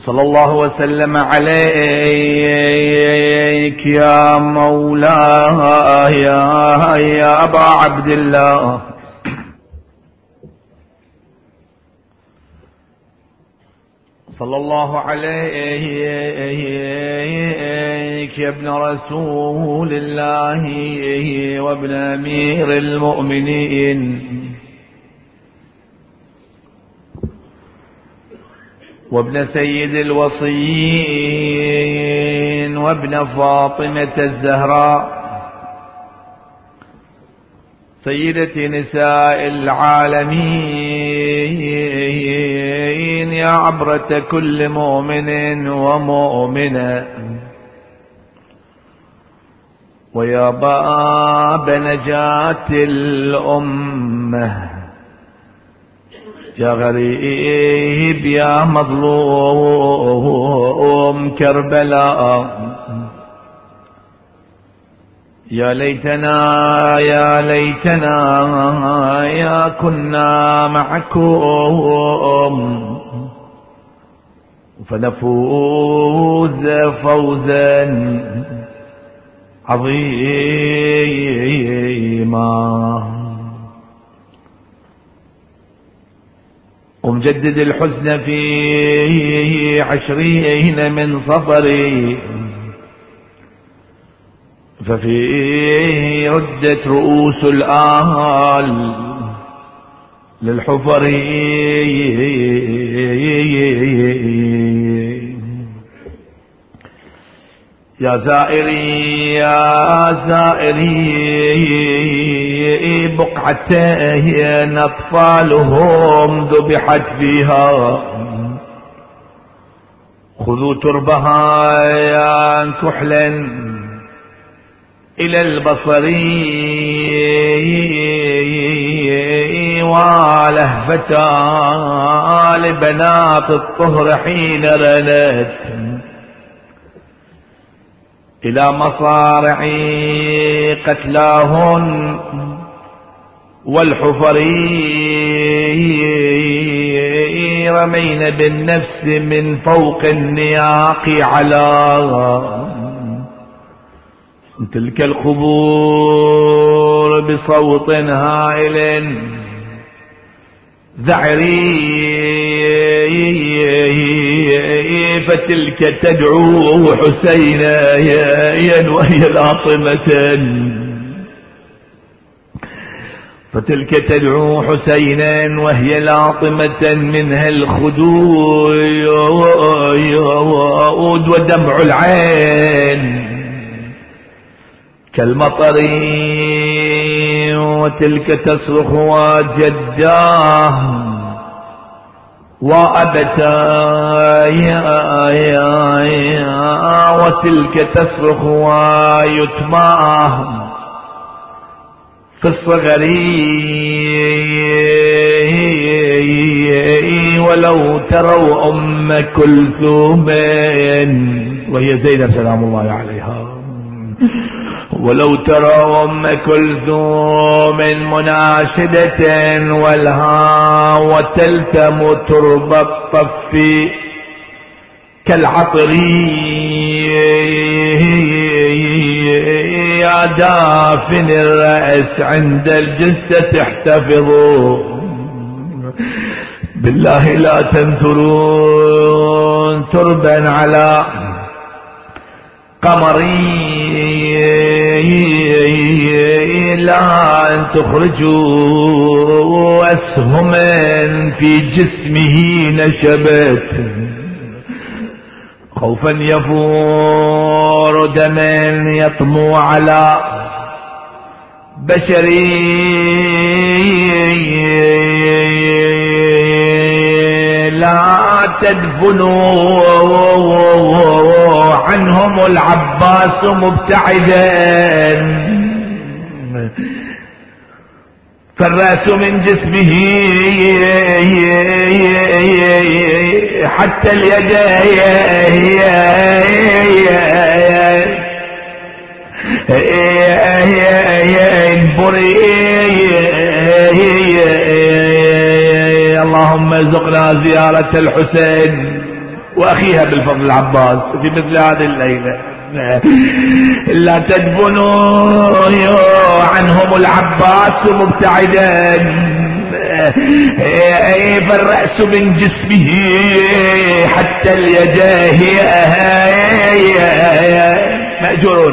صلى الله وسلم عليك يا مولاي يا أبا عبد الله. صلى الله عليك يا ابن رسول الله وابن أمير المؤمنين وابن سيد الوصيين وابن فاطمة الزهراء سيدة نساء العالمين يا عبرة كل مؤمن ومؤمنة ويا باب نجاة الأمة يا غريب يا مظلوم كربلاء يا ليتنا يا ليتنا يا كنا معكم فنفوز فوزا عظيما. ومجدد الحزن في 20 من صفري ففيه ردت رؤوس الآل للحفر يا زائري يا زائري بقعتين أطفالهم ذبحت فيها خذوا تربها يا كحلا إلى البصر ولهفتا لبنات الطهر حين رنت إلى مصارع قتلاهن والحفر رمين بالنفس من فوق النياق على تلك القبور بصوت هائل ذعري فتلك تدعو حسينا وهي لاطمة فتلك تدعو حسينا وهي لاطمة منها الخدود ودمع العين كالمطر وتلك تصرخ وجداه وأبتاه وتلك تصرخ ويتماه في الصغر ولو تروا أم كلثوم وهي زينب سلام الله عليها ولو ترى أم كلثوم مناشدة والها وتلتم ترب الطف كالعطر يا دافن الرأس عند الجثة احتفظوا بالله لا تنثرون تربا على قمري لا أن تخرجوا أسهما في جسمه نشبت خوفا يفور دما يطمو على بشري لا تدفنوا عنهم العباس مبتعدا فالرأس من جسمه حتى اليد اللهم ارزقنا زيارة الحسين وأخيها بالفضل العباس في مثل هذه الليلة. لا تدفنوا عنهم العباس مبتعدا، فالرأس من جسمه حتى اليداه مأجور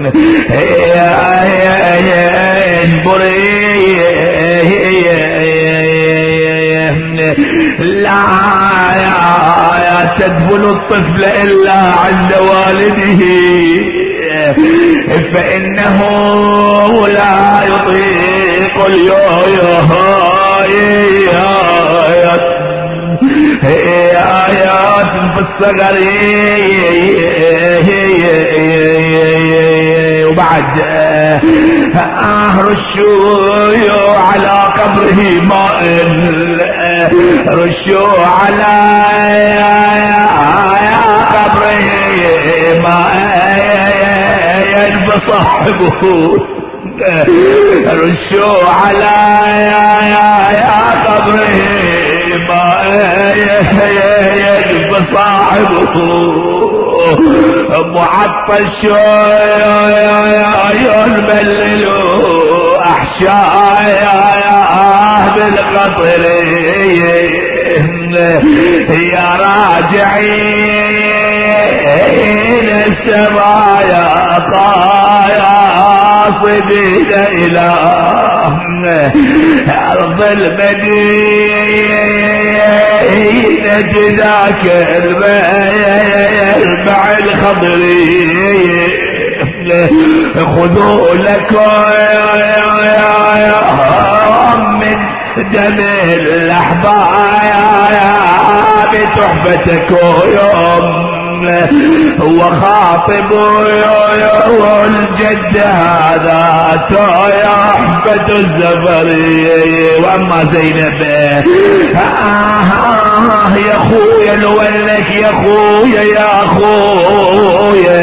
لا تدفن الطفل إلا عند والده، فإنه لا يطيق آيات في الصغر. وبعد رشوا على قبره ماء، رشوا على قبره ماء فصاحبه، رشوا على قبره ماء فصاحبه معطش ينبلل أحشاء بالقطر. يا راجعين السمايا قاصدين إلى أرض المدينة ذاك المربع الخضري، خذوا لكم من دم الأحباب تحفتكم وخاطبوا الجد هذا تحفة الزفر. واما زينب يا خويا الولك يا خويا يا خويا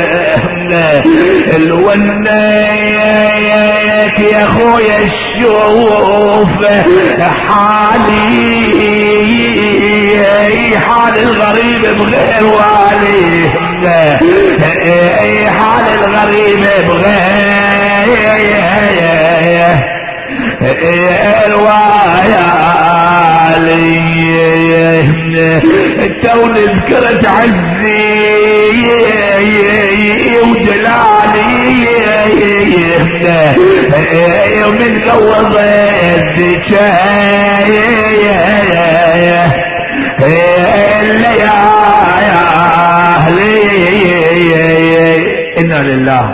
الولك يا خويا شوف حالي حال الغريب بغير والي، حال الغريب بغير الوالي. التون ذكرت عزي وجلالي ومن قوض إنا لله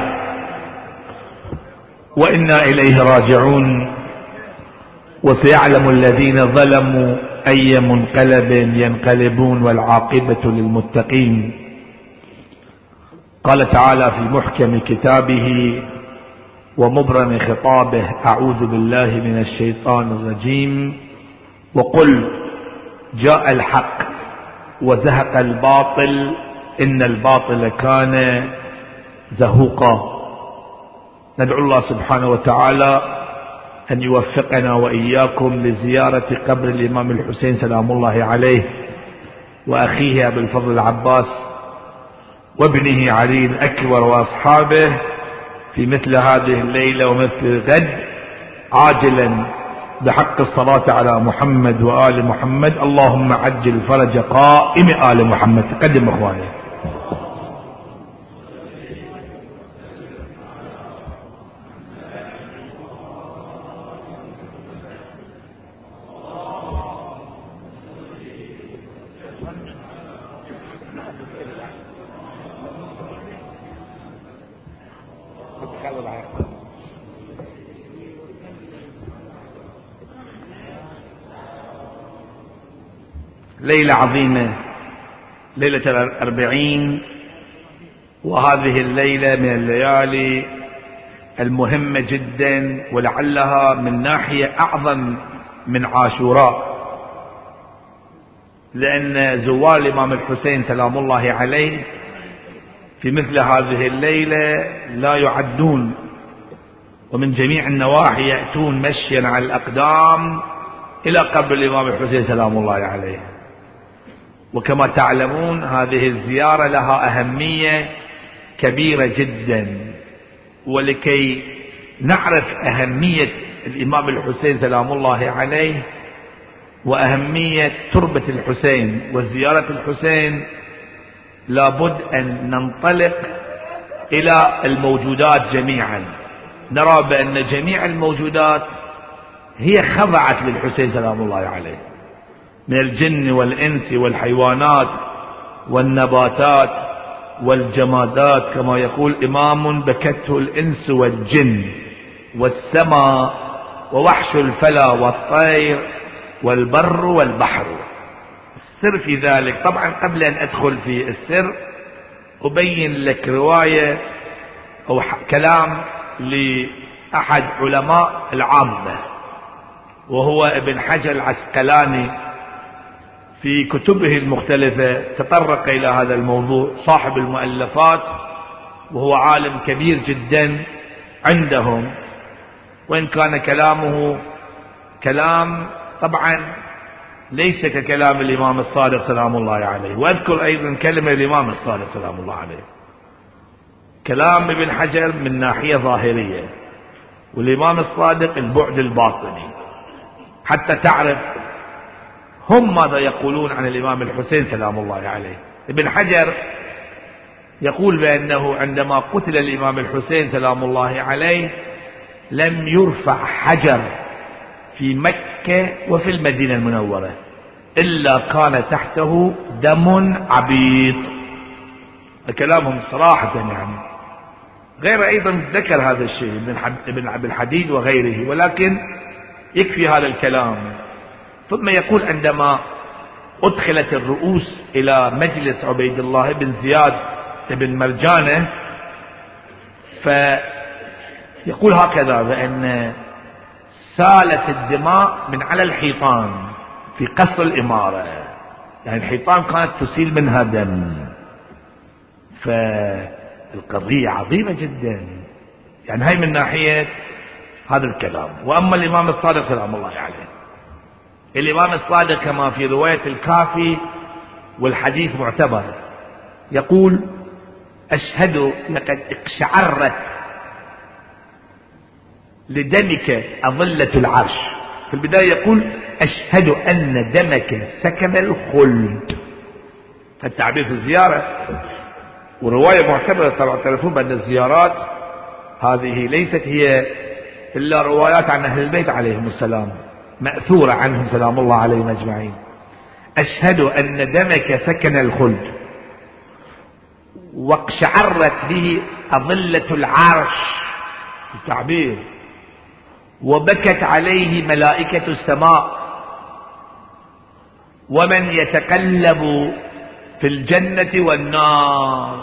وإنا إليه راجعون. وسيعلم الذين ظلموا أي منقلب ينقلبون والعاقبة للمتقين. قال تعالى في محكم كتابه ومبرم خطابه: أعوذ بالله من الشيطان الرجيم. وقل جاء الحق وزهق الباطل إن الباطل كان زهوقا. ندعو الله سبحانه وتعالى أن يوفقنا وإياكم لزيارة قبر الإمام الحسين سلام الله عليه وأخيه أبي الفضل العباس وابنه علي الأكبر وأصحابه في مثل هذه الليلة ومثل غد عاجلا بحق الصلاة على محمد وآل محمد. اللهم عجل فرج قائم آل محمد. تقدم أخواني. ليلة عظيمة، ليلة الأربعين، وهذه الليلة من الليالي المهمة جدا، ولعلها من ناحية أعظم من عاشوراء، لأن زوار الإمام الحسين سلام الله عليه في مثل هذه الليلة لا يعدون، ومن جميع النواحي يأتون مشيا على الأقدام إلى قبر الإمام الحسين سلام الله عليه. وكما تعلمون هذه الزيارة لها أهمية كبيرة جدا، ولكي نعرف أهمية الإمام الحسين سلام الله عليه وأهمية تربة الحسين وزيارة الحسين لابد أن ننطلق إلى الموجودات جميعا. نرى بأن جميع الموجودات هي خضعت للحسين سلام الله عليه، من الجن والإنس والحيوانات والنباتات والجمادات، كما يقول إمام بكته الإنس والجن والسماء ووحش الفلا والطير والبر والبحر. السر في ذلك، طبعا قبل أن أدخل في السر أبين لك رواية أو كلام لأحد علماء العامة وهو ابن حجر العسقلاني، في كتبه المختلفة تطرق إلى هذا الموضوع، صاحب المؤلفات وهو عالم كبير جدا عندهم، وإن كان كلامه كلام طبعا ليس ككلام الإمام الصادق سلام الله عليه. وأذكر أيضا كلمة الإمام الصادق سلام الله عليه، كلام ابن حجر من ناحية ظاهرية، والإمام الصادق البعد الباطني، حتى تعرف هم ماذا يقولون عن الإمام الحسين سلام الله عليه. ابن حجر يقول بأنه عندما قتل الإمام الحسين سلام الله عليه لم يرفع حجر في مكة وفي المدينة المنورة إلا كان تحته دم عبيط. كلامهم صراحة يعني، غير أيضا ذكر هذا الشيء ابن عبد الحديد وغيره، ولكن يكفي هذا الكلام. ثم يقول عندما أدخلت الرؤوس إلى مجلس عبيد الله بن زياد بن مرجانة، فيقول هكذا بأن سالت الدماء من على الحيطان في قصر الإمارة، يعني الحيطان كانت تسيل منها دم. فالقضية عظيمة جدا، يعني هاي من ناحية هذا الكلام. وأما الإمام الصادق سلام الله عليه، الإمام الصادق كما في رواية الكافي والحديث معتبر يقول: أشهد لقد اقشعرت لدمك أظلة العرش. في البداية يقول: أشهد أن دمك سكن الخلد. التعبير في الزيارة ورواية معتبرة. طبعا تعرفون بأن الزيارات هذه ليست هي إلا روايات عن أهل البيت عليهم السلام، مأثورة عنهم سلام الله عليهم أجمعين. أشهد أن دمك سكن الخلد واقشعرت به أظلة العرش، التعبير، وبكت عليه ملائكة السماء، ومن يتقلب في الجنة والنار.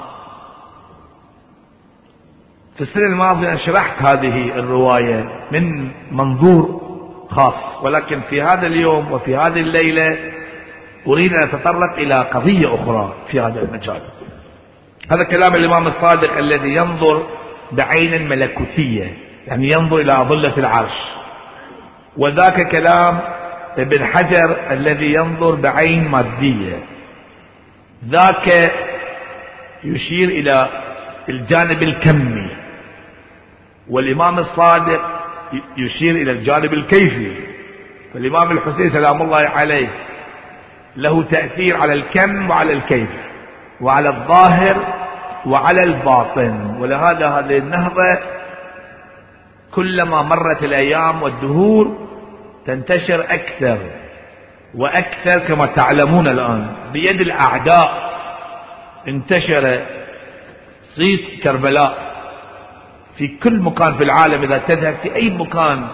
في السنة الماضية أنا شرحت هذه الرواية من منظور خاص، ولكن في هذا اليوم وفي هذه الليلة أريد أن أتطرق إلى قضية أخرى في هذا المجال. هذا كلام الإمام الصادق الذي ينظر بعين ملكوتية، يعني ينظر إلى أظلة العرش، وذاك كلام ابن حجر الذي ينظر بعين مادية. ذاك يشير إلى الجانب الكمي، والإمام الصادق يشير إلى الجانب الكيفي. فالإمام الحسين سلام الله عليه له تأثير على الكم وعلى الكيف وعلى الظاهر وعلى الباطن. ولهذا هذه النهضة كلما مرت الأيام والدهور تنتشر أكثر وأكثر، كما تعلمون الآن بيد الأعداء انتشر صيت كربلاء في كل مكان في العالم. إذا تذهب في أي مكان،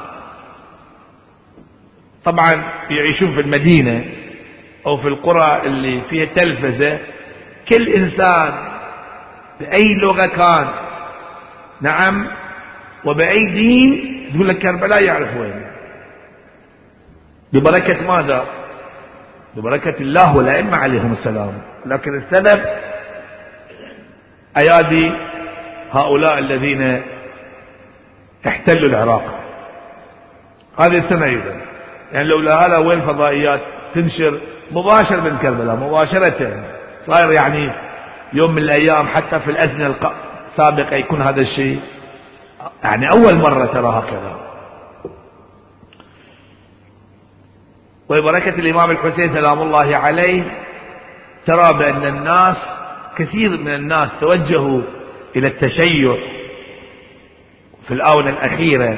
طبعا يعيشون في المدينة أو في القرى اللي فيها تلفزة، كل إنسان بأي لغة كان، نعم، وبأي دين، يقول لك كربلاء يعرف وين. ببركة ماذا؟ ببركة الله والأئمة عليهم السلام. لكن السبب أيادي هؤلاء الذين احتلوا العراق هذه السنة أيضا. يعني لولا هذا وين فضائيات تنشر مباشر من كربلاء مباشرة، صاير يعني يوم من الأيام حتى في الأزمنة السابقة يكون هذا الشيء، يعني أول مرة ترى هكذا. وبركة الإمام الحسين سلام الله عليه ترى بأن الناس كثير من الناس توجهوا إلى التشيع في الآونة الأخيرة،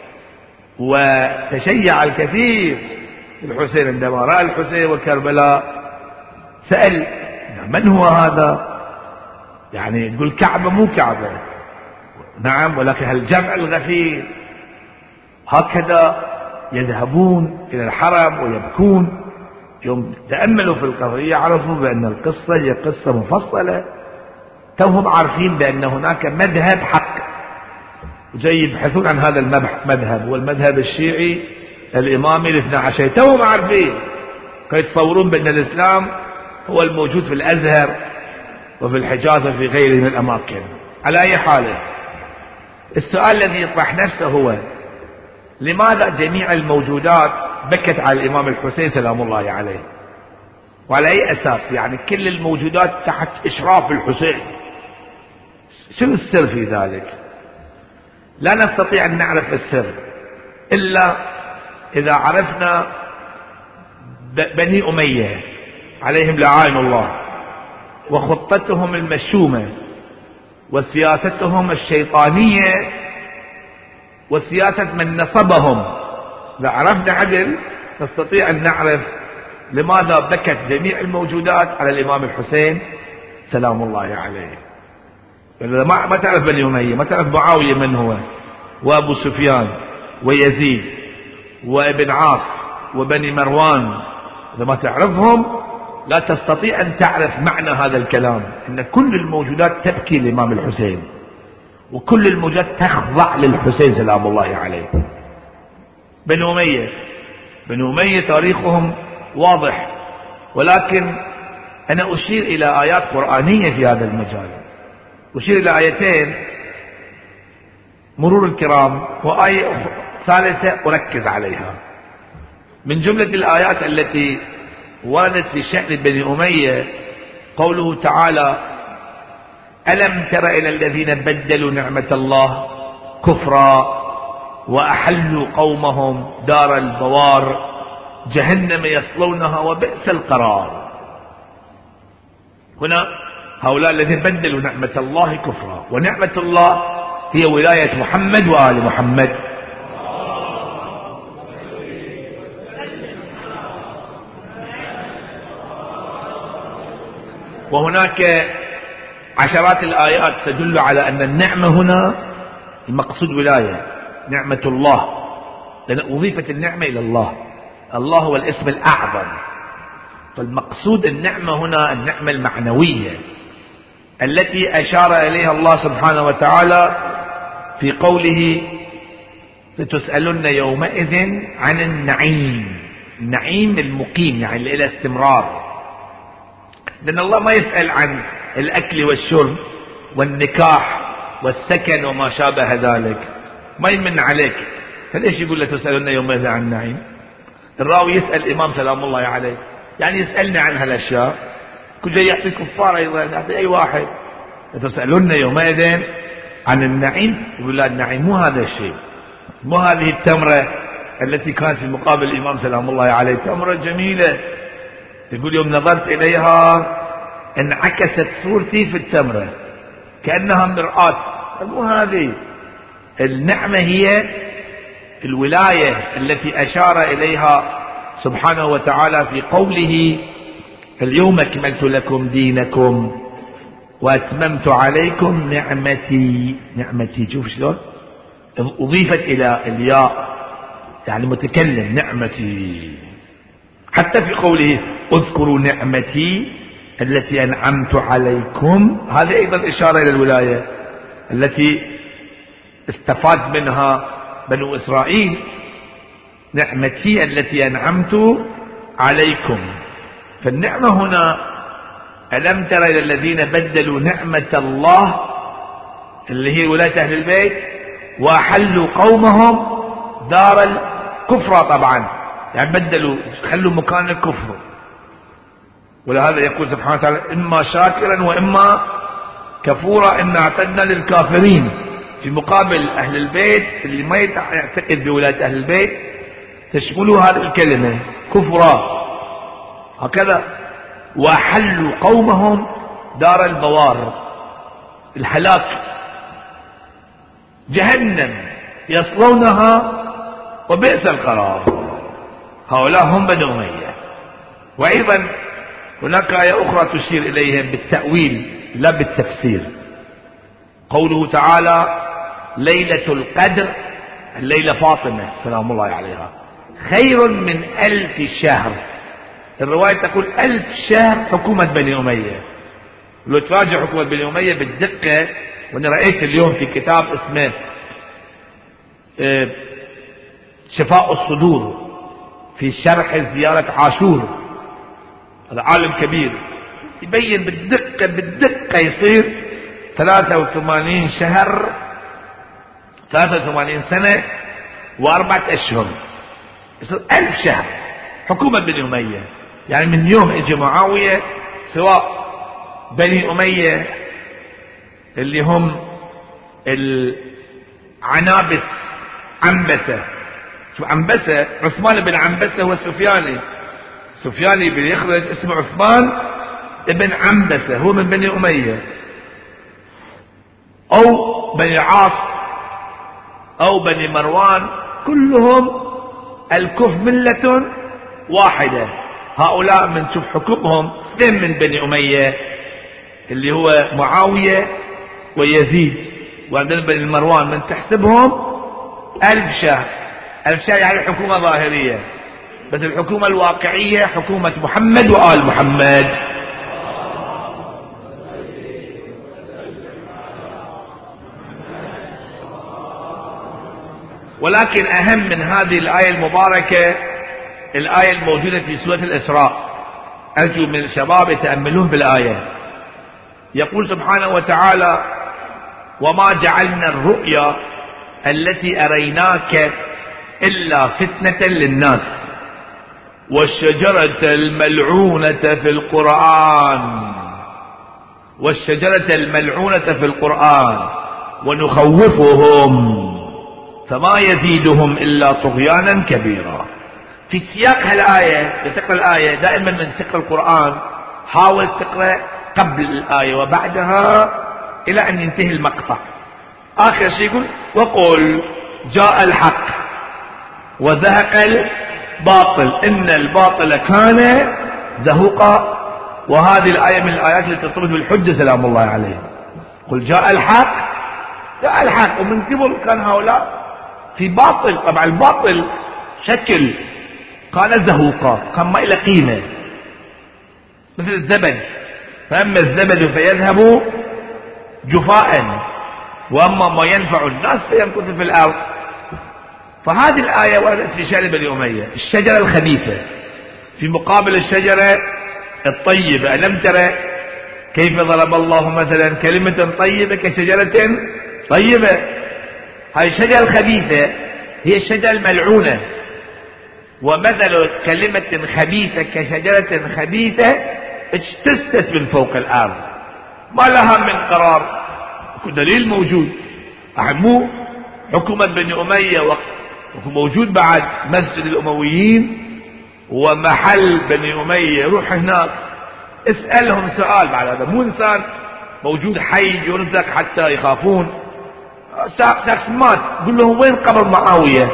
وتشيع الكثير الحسين عندما رأى الحسين وكربلاء سأل من هو هذا؟ يعني تقول كعبة مو كعبة، نعم، ولكن هالجمع الغفير هكذا يذهبون إلى الحرم ويبكون. يوم تأملوا في القضية عرفوا بأن القصة هي قصة مفصلة، توهم عارفين بأن هناك مذهب حق وجاي يبحثون عن هذا المذهب، والمذهب الشيعي الإمامي الاثنى عشري، توهم عارفين، كي يتصورون بأن الإسلام هو الموجود في الأزهر وفي الحجاز وفي غيره من الأماكن. على أي حال، السؤال الذي يطرح نفسه هو لماذا جميع الموجودات بكت على الإمام الحسين سلام الله عليه؟ وعلى أي أساس؟ يعني كل الموجودات تحت إشراف الحسين، شنو السر في ذلك؟ لا نستطيع أن نعرف السر إلا إذا عرفنا بني أمية عليهم لعائن الله وخطتهم المشومة وسياستهم الشيطانية وسياسة من نصبهم. إذا عرفنا عدل نستطيع أن نعرف لماذا بكت جميع الموجودات على الإمام الحسين سلام الله عليه. إذا ما تعرف بني أمية، ما تعرف معاوية من هو، وأبو سفيان ويزيد وابن عاص وبني مروان، إذا ما تعرفهم لا تستطيع أن تعرف معنى هذا الكلام، أن كل الموجودات تبكي الإمام الحسين وكل الموجودات تخضع للحسين سلام الله عليه. بني أمية تاريخهم واضح، ولكن أنا أشير إلى آيات قرآنية في هذا المجال. أشير إلى آيتين مرور الكرام، وآية ثالثة أركز عليها. من جملة الآيات التي وردت في شأن بني أمية قوله تعالى: ألم تر إلى الذين بدلوا نعمة الله كفرا وأحلوا قومهم دار البوار جهنم يصلونها وبئس القرار. هنا هؤلاء الذين بدلوا نعمة الله كفرا، ونعمة الله هي ولاية محمد وآل محمد. وهناك عشرات الآيات تدل على أن النعمة هنا المقصود ولاية نعمة الله، لأن أضيفت النعمة إلى الله، الله هو الاسم الأعظم، فالمقصود النعمة هنا النعمة المعنوية التي أشار إليها الله سبحانه وتعالى في قوله: لتسألن يومئذ عن النعيم. النعيم المقيم يعني إلى استمرار، لأن الله ما يسأل عن الأكل والشرب والنكاح والسكن وما شابه ذلك، ما يمن عليك، فليش يقول لتسألن يومئذ عن النعيم؟ الراوي يسأل الإمام سلام الله عليه، يعني يسألنا عن هالأشياء، كل جاي يعطي الكفار أيضا، يعطي أي واحد. لتسألن يومئذ عن النعيم، يقول لا، النعيم مو هذا الشيء، مو هذه التمرة التي كانت في مقابل الإمام سلام الله عليه، تمرة جميلة، يقول يوم نظرت إليها انعكست صورتي في التمرة كأنها مرآة. مو هذه النعمة، هي الولاية التي أشار إليها سبحانه وتعالى في قوله: اليوم أكملت لكم دينكم وأتممت عليكم نعمتي. نعمتي، شوف شلون أضيفت إلى الياء، يعني متكلم، نعمتي. حتى في قوله: اذكروا نعمتي التي أنعمت عليكم، هذا أيضا إشارة إلى الولاية التي استفاد منها بنو إسرائيل، نعمتي التي أنعمت عليكم. فالنعمة هنا: ألم تر إلى الذين بدلوا نعمة الله اللي هي ولاية أهل البيت وأحلوا قومهم دار الكفر، طبعا يعني بدلوا، خلوا مكان الكفر، ولهذا يقول سبحانه وتعالى إما شاكرا وإما كفورا إنا اعتدنا للكافرين، في مقابل أهل البيت اللي ما يعتقد بولاية أهل البيت تشملوا هذه الكلمة كفرا. هكذا وأحلوا قومهم دار البوار، الهلاك، جهنم يصلونها وبئس القرار. هؤلاء هم بنو أمية. وأيضا هناك آية أخرى تشير إليهم بالتأويل لا بالتفسير، قوله تعالى ليلة القدر، الليلة فاطمة سلام الله عليها، خير من 1000 شهر. الرواية تقول 1000 شهر حكومة بني أمية. لو تراجع حكومة بني أمية بالدقة، وأنا رأيت اليوم في كتاب اسمه شفاء الصدور في شرح زيارة عاشور، هذا عالم كبير يبين بالدقة يصير 83 شهر، 83 سنة و4 أشهر، يصير 1000 شهر حكومة بني أمية. يعني من يوم اجى معاوية، سواء بني أمية اللي هم العنابس، عنبسة، شو عنبسة؟ عثمان بن عنبسة هو سفياني بن يخرج اسمه عثمان ابن عنبسة، هو من بني أمية، أو بني عاص أو بني مروان، كلهم الكف ملة واحدة. هؤلاء من شوف حكمهم اثنين من بني أمية اللي هو معاوية ويزيد، وعندنا بني مروان من تحسبهم 1000 شهر. 1000 شهر يعني حكومة ظاهرية، بس الحكومة الواقعية حكومة محمد وآل محمد. ولكن أهم من هذه الآية المباركة الآية الموجودة في سورة الإسراء، أرجو من الشباب يتأملون بالآية. يقول سبحانه وتعالى وما جعلنا الرؤيا التي أريناك إلا فتنة للناس والشجرة الملعونة في القرآن، والشجرة الملعونة في القرآن ونخوفهم فما يزيدهم إلا طغيانا كبيرا. في سياق هالآية تقرأ الآية دائما من تقرأ القرآن حاول تقرأ قبل الآية وبعدها إلى أن ينتهي المقطع. آخر شيء يقول وقل جاء الحق وزهق الباطل إن الباطل كان زهوقا. وهذه الآية من الآيات التي ترتبط بالحجة سلام الله عليه. قل جاء الحق، جاء الحق، ومن قبل كان هؤلاء في باطل. طبعا الباطل شكل كان زهوقا، كان ما إلى قيمة، مثل الزبد، فأما الزبد فيذهب جفاء وأما ما ينفع الناس فيمكث في الأرض. فهذه الآية وردت في شأن بني أمية، الشجرة الخبيثة في مقابل الشجرة الطيبة. ألم ترى كيف ضرب الله مثلا كلمة طيبة كشجرة طيبة؟ هذه الشجرة الخبيثة هي الشجرة الملعونة. ومثل كلمة خبيثة كشجرة خبيثة اجتثت من فوق الأرض ما لها من قرار. دليل موجود، مو حكومة بني أمية موجود بعد مسجد الأمويين ومحل بني أمية، روح هناك اسألهم سؤال بعد هذا، مو إنسان موجود حي يرزق حتى يخافون. شخص مات قل لهم وين قبر معاوية؟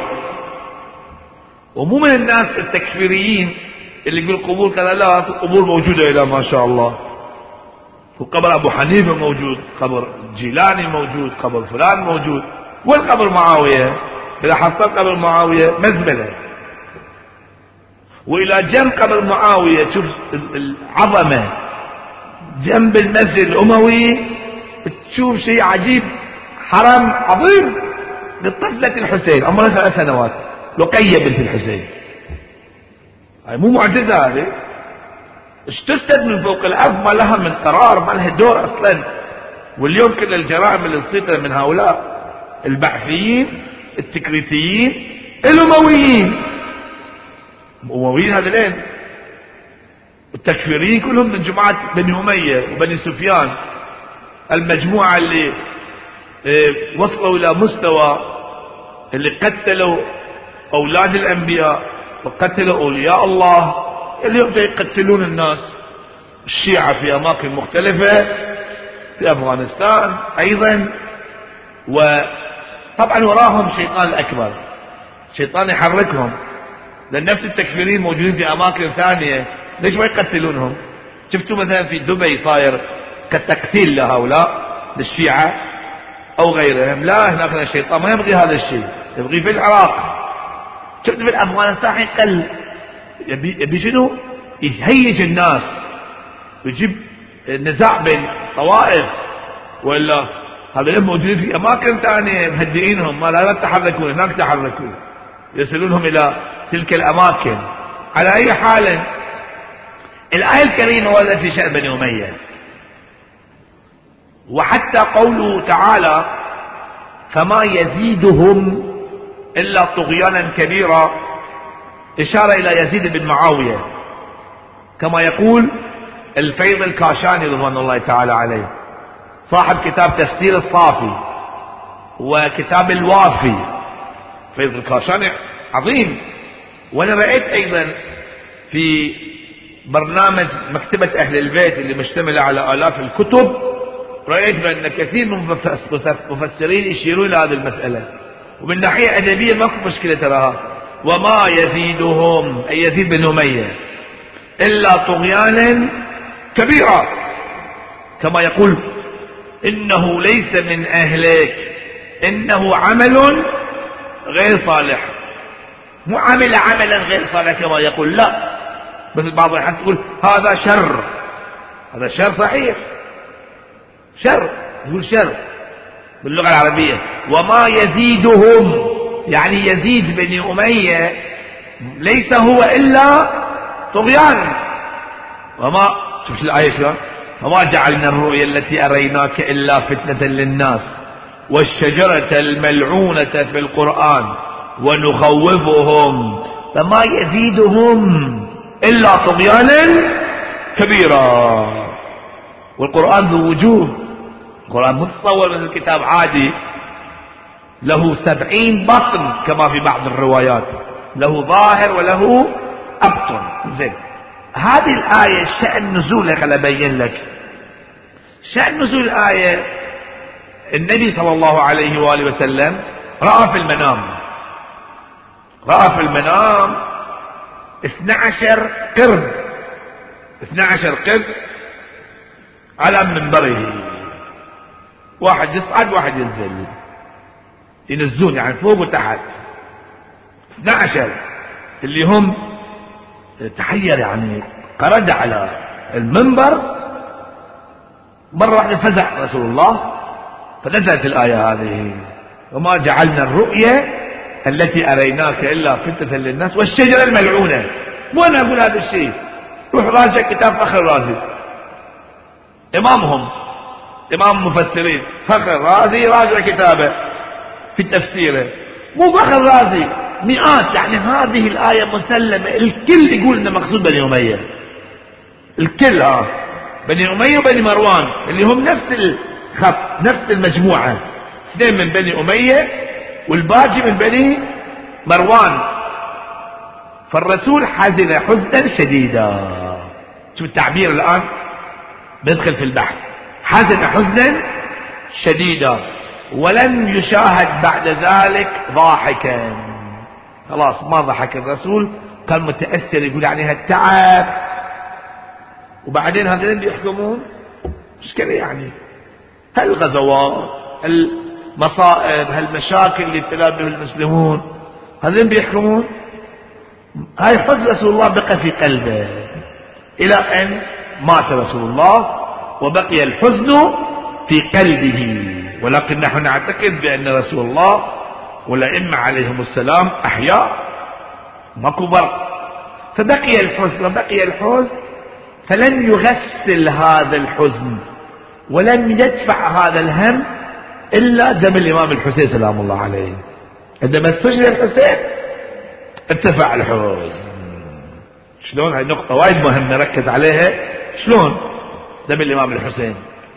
ومو من الناس التكفيريين اللي يقول قبور كذا، لا، في قبور موجودة إلى ما شاء الله، وقبر أبو حنيفة موجود، قبر جيلاني موجود، قبر فلان موجود. وين قبر معاوية؟ إذا حصل قبر معاوية مزبلة. وإلى جنب قبر معاوية شوف العظمة، جنب المسجد الأموي تشوف شيء عجيب، حرم عظيم لطفلة الحسين عمرها 3 سنوات، لقية بنت الحسين. هاي مو معجزة، هذه اجتثت من فوق الأرض، ما لها من قرار، ما لها دور أصلا. واليوم كل الجرائم اللي تصير من هؤلاء البعثيين التكريتيين الأمويين. أمويين هذا لين التكفيريين كلهم من جماعة بني أمية وبني سفيان، المجموعة اللي وصلوا إلى مستوى اللي قتلوا أولاد الأنبياء وقتلوا أولياء الله، اللي يبدأ يقتلون الناس. الشيعة في أماكن مختلفة، في أفغانستان أيضا، وطبعا وراهم شيطان الأكبر، شيطان يحركهم، لأن نفس التكفيرين موجودين في أماكن ثانية، ليش ما يقتلونهم؟ شفتوا مثلا في دبي صاير كتقتيل لهؤلاء للشيعة أو غيرهم، لا، هناك الشيطان ما يبغي هذا الشيء، يبغي في العراق. شفت في أفغانستان قل، يبي شنو؟ يهيج الناس، يجيب نزاع بين طوائف، ولا هذول موجودين في أماكن ثانية مهدئينهم، ما لا تحركون، هناك تحركوا، يرسلونهم إلى تلك الأماكن. على أي حال، الآية الكريمة وردت في شأن بني أمية، وحتى قوله تعالى فما يزيدهم إلا طغيانا كبيرا إشارة إلى يزيد بن معاوية، كما يقول الفيض الكاشاني رضوان الله تعالى عليه، صاحب كتاب تفسير الصافي وكتاب الوافي. فيض الكاشاني عظيم. وأنا رأيت أيضا في برنامج مكتبة أهل البيت اللي مشتملة على آلاف الكتب، رأيت بأن كثير من مفسرين يشيرون إلى هذه المسألة، ومن ناحية أدبية ماكو مشكلة تراها. وما يزيدهم، أي يزيد بن أمية، إلا طغيانا كبيرا، كما يقول إنه ليس من أهلك إنه عمل غير صالح، مو عمل عملا غير صالح كما يقول، لا، مثل بعض الأحيان تقول هذا شر، هذا شر صحيح، شر، يقول شر باللغة العربية. وما يزيدهم، يعني يزيد بن أمية ليس هو إلا طغيان. وما شوف الآية شلون، وما جعلنا الرؤيا التي أريناك إلا فتنة للناس والشجرة الملعونة في القرآن ونخوفهم فما يزيدهم إلا طغيانا كبيرا. والقرآن ذو وجوه، القرآن متصور من الكتاب عادي، له 70 بطن كما في بعض الروايات، له ظاهر وله أبطن. زين، هذه الآية شأن نزولها خل أبين لك. شأن نزول الآية، النبي صلى الله عليه وآله وسلم رأى في المنام 12 قرد، 12 قرد على منبره، واحد يصعد واحد ينزل، ينزلون يعني فوق وتحت، 12 اللي هم تحير يعني قرد على المنبر. مرة واحدة فزع رسول الله، فنزلت الآية هذه وما جعلنا الرؤيا التي أريناك إلا فتنة للناس والشجرة الملعونة. مو أنا أقول هذا الشيء، روح راجع كتاب فخر الرازي، إمامهم، إمام المفسرين فخر الرازي، راجع كتابه في تفسيره، مو فخر الرازي، مئات. يعني هذه الآية مسلمة، الكل يقول إن مقصود بني أمية، الكل، بني أمية وبني مروان اللي هم نفس الخط، نفس المجموعة، اثنين من بني أمية والباقي من بني مروان. فالرسول حزن حزنا شديدا، شوف التعبير الآن بدخل في البحث، حزن حزنا شديدا ولم يشاهد بعد ذلك ضاحكا. خلاص ما ضحك الرسول، كان متأثر، يقول يعني هالتعب. وبعدين هذين بيحكمون مشكلة، يعني هالغزوات، هالمصائب، هالمشاكل اللي ابتلى بها المسلمون، هذين بيحكمون. هاي حزن رسول الله بقى في قلبه إلى أن مات رسول الله وبقي الحزن في قلبه. ولكن نحن نعتقد بأن رسول الله والأئمة عليهم السلام أحياء، ماكو فرق. فبقي الحزن وبقي الحزن، فلم يغسل هذا الحزن ولم يدفع هذا الهم إلا دم الإمام الحسين سلام الله عليه. عندما استشهد الحسين ارتفع الحزن. شلون؟ هاي نقطة وايد مهمة نركز عليها. شلون دم الإمام الحسين؟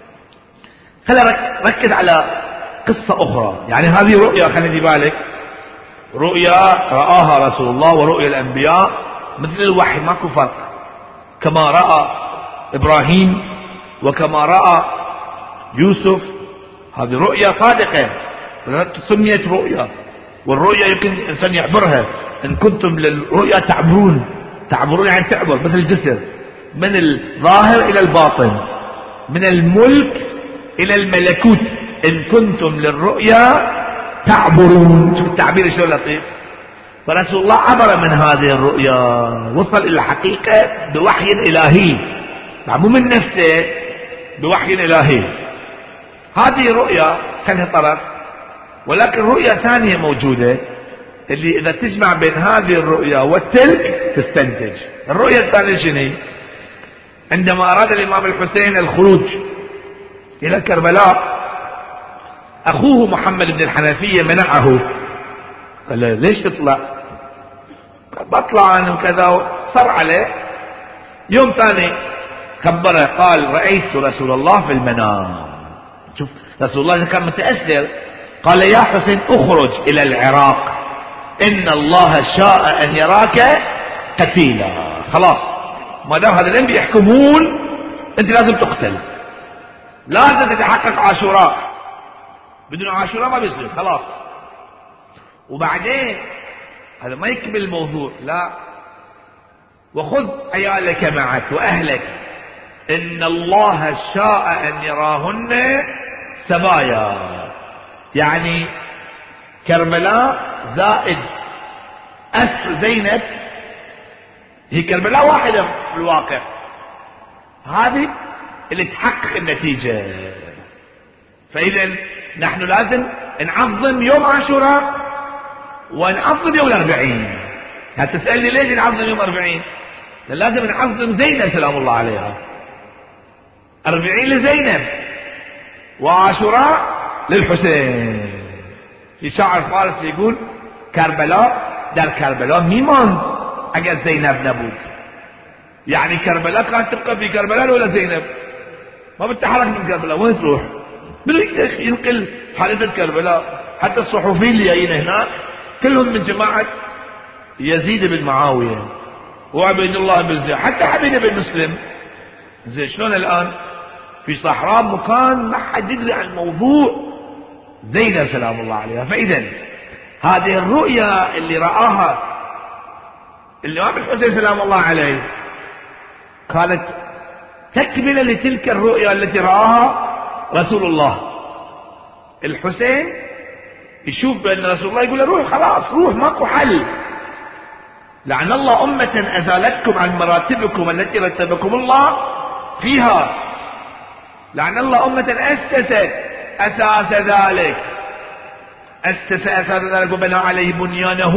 خلينا ركز على قصة أخرى. يعني هذه رؤيا، خلي بالك، رؤيا رآها رسول الله ورؤيا الأنبياء مثل الوحي، ماكو فرق. كما رأى إبراهيم وكما رأى يوسف، هذه رؤيا صادقة سميت رؤيا. والرؤيا يمكن الإنسان يعبرها. إن كنتم للرؤيا تعبرون، تعبرون يعني تعبر مثل الجسر من الظاهر إلى الباطن، من الملك إلى الملكوت. إن كنتم للرؤيا تعبرون. شوف التعبير شو لطيف. فرسول الله عبر من هذه الرؤيا، وصل إلى الحقيقة بوحي إلهي، مو من نفسه، بوحي إلهي. هذه رؤيا كانها طرف. ولكن رؤيا ثانية موجودة، اللي إذا تجمع بين هذه الرؤيا والتلك تستنتج. الرؤيا الثانية شنو؟ عندما أراد الإمام الحسين الخروج إلى كربلاء، أخوه محمد بن الحنفية منعه، قال له ليش تطلع؟ بطلع أنا وكذا، صر عليه. يوم ثاني خبره قال رأيت رسول الله في المنام. شوف رسول الله كان متأثر، قال يا حسين اخرج إلى العراق، إن الله شاء أن يراك قتيلا. خلاص، ما دام هذا الأنبياء يحكمون أنت لازم تقتل، لازم تتحقق عاشوراء. بدون عاشوراء ما بيصير. خلاص. وبعدين هذا ما يكمل الموضوع، لا، وخذ عيالك معك وأهلك، إن الله شاء أن يراهن سبايا. يعني كربلاء زائد أسر زينب، هي كربلاء واحدة في الواقع، هذه اللي تحقق النتيجة. فإذا نحن لازم نعظم يوم عاشوراء ونعظم يوم الأربعين. هتسألني ليش نعظم يوم 40؟ لازم نعظم زينب سلام الله عليها. 40 لزينب وعاشوراء للحسين. في شاعر فارسي يقول كربلاء در كربلاء میماند اگر زینب نبود. يعني كربلاء كانت تبقى في كربلاء ولا زينب ما بتتحرك من كربلاء. وين تروح؟ بده ينقل حادثة كربلاء. حتى الصحفيين اللي جايين هناك كلهم من جماعة يزيد بن معاوية وعبيد الله بن زياد، حتى حبيب بن مسلم. زين شلون الآن في صحراء مكان ما حد يدري عن الموضوع، زينب سلام الله عليها. فإذا هذه الرؤيا اللي رآها الإمام الحسين سلام الله عليه كانت تكملة لتلك الرؤيا التي رآها رسول الله. الحسين يشوف بأن رسول الله يقول له روح، خلاص روح، ماكو حل. لعن الله أمة أزالتكم عن مراتبكم التي رتبكم الله فيها. لعن الله أمة أسست أساس ذلك، أسس أساس ذلك وبنى عليه بنيانه.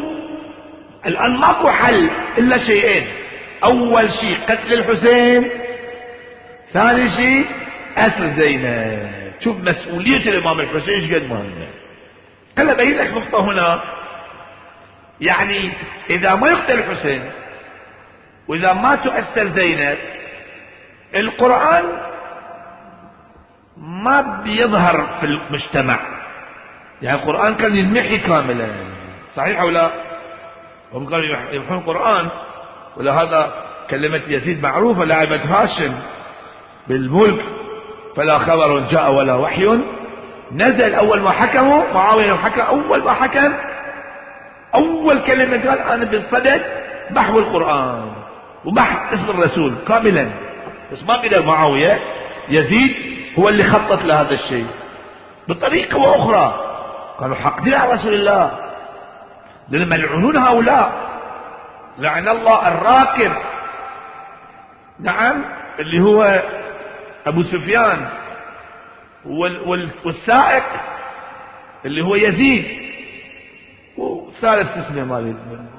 الآن ماكو حل إلا شيئين: أول شيء قتل الحسين، ثاني شيء أسر زينب. شوف مسؤولية الإمام الحسين ايش قد مهمة. هلا بين لك نقطة هنا. يعني إذا ما يقتل الحسين وإذا ما تؤثر زينب، القرآن ما بيظهر في المجتمع. يعني القرآن كان ينمحي كاملا، صحيح أو لا؟ هم كانوا يمحون القرآن. ولهذا كلمة يزيد معروفة: لعبت هاشم بالملك فلا خبر جاء ولا وحي نزل. أول ما حكموا معاوية حكم، أول ما حكم أول كلمة قال أنا بالصدد محو القرآن ومحو اسم الرسول كاملا. بس ما قدر معاوية، يزيد هو اللي خطط لهذا الشيء بطريقة وأخرى. قالوا حقدين على رسول الله، لأن ملعونون هؤلاء. لعن الله الراكب، نعم، اللي هو أبو سفيان، والسائق اللي هو يزيد، وثالث اسمه مالي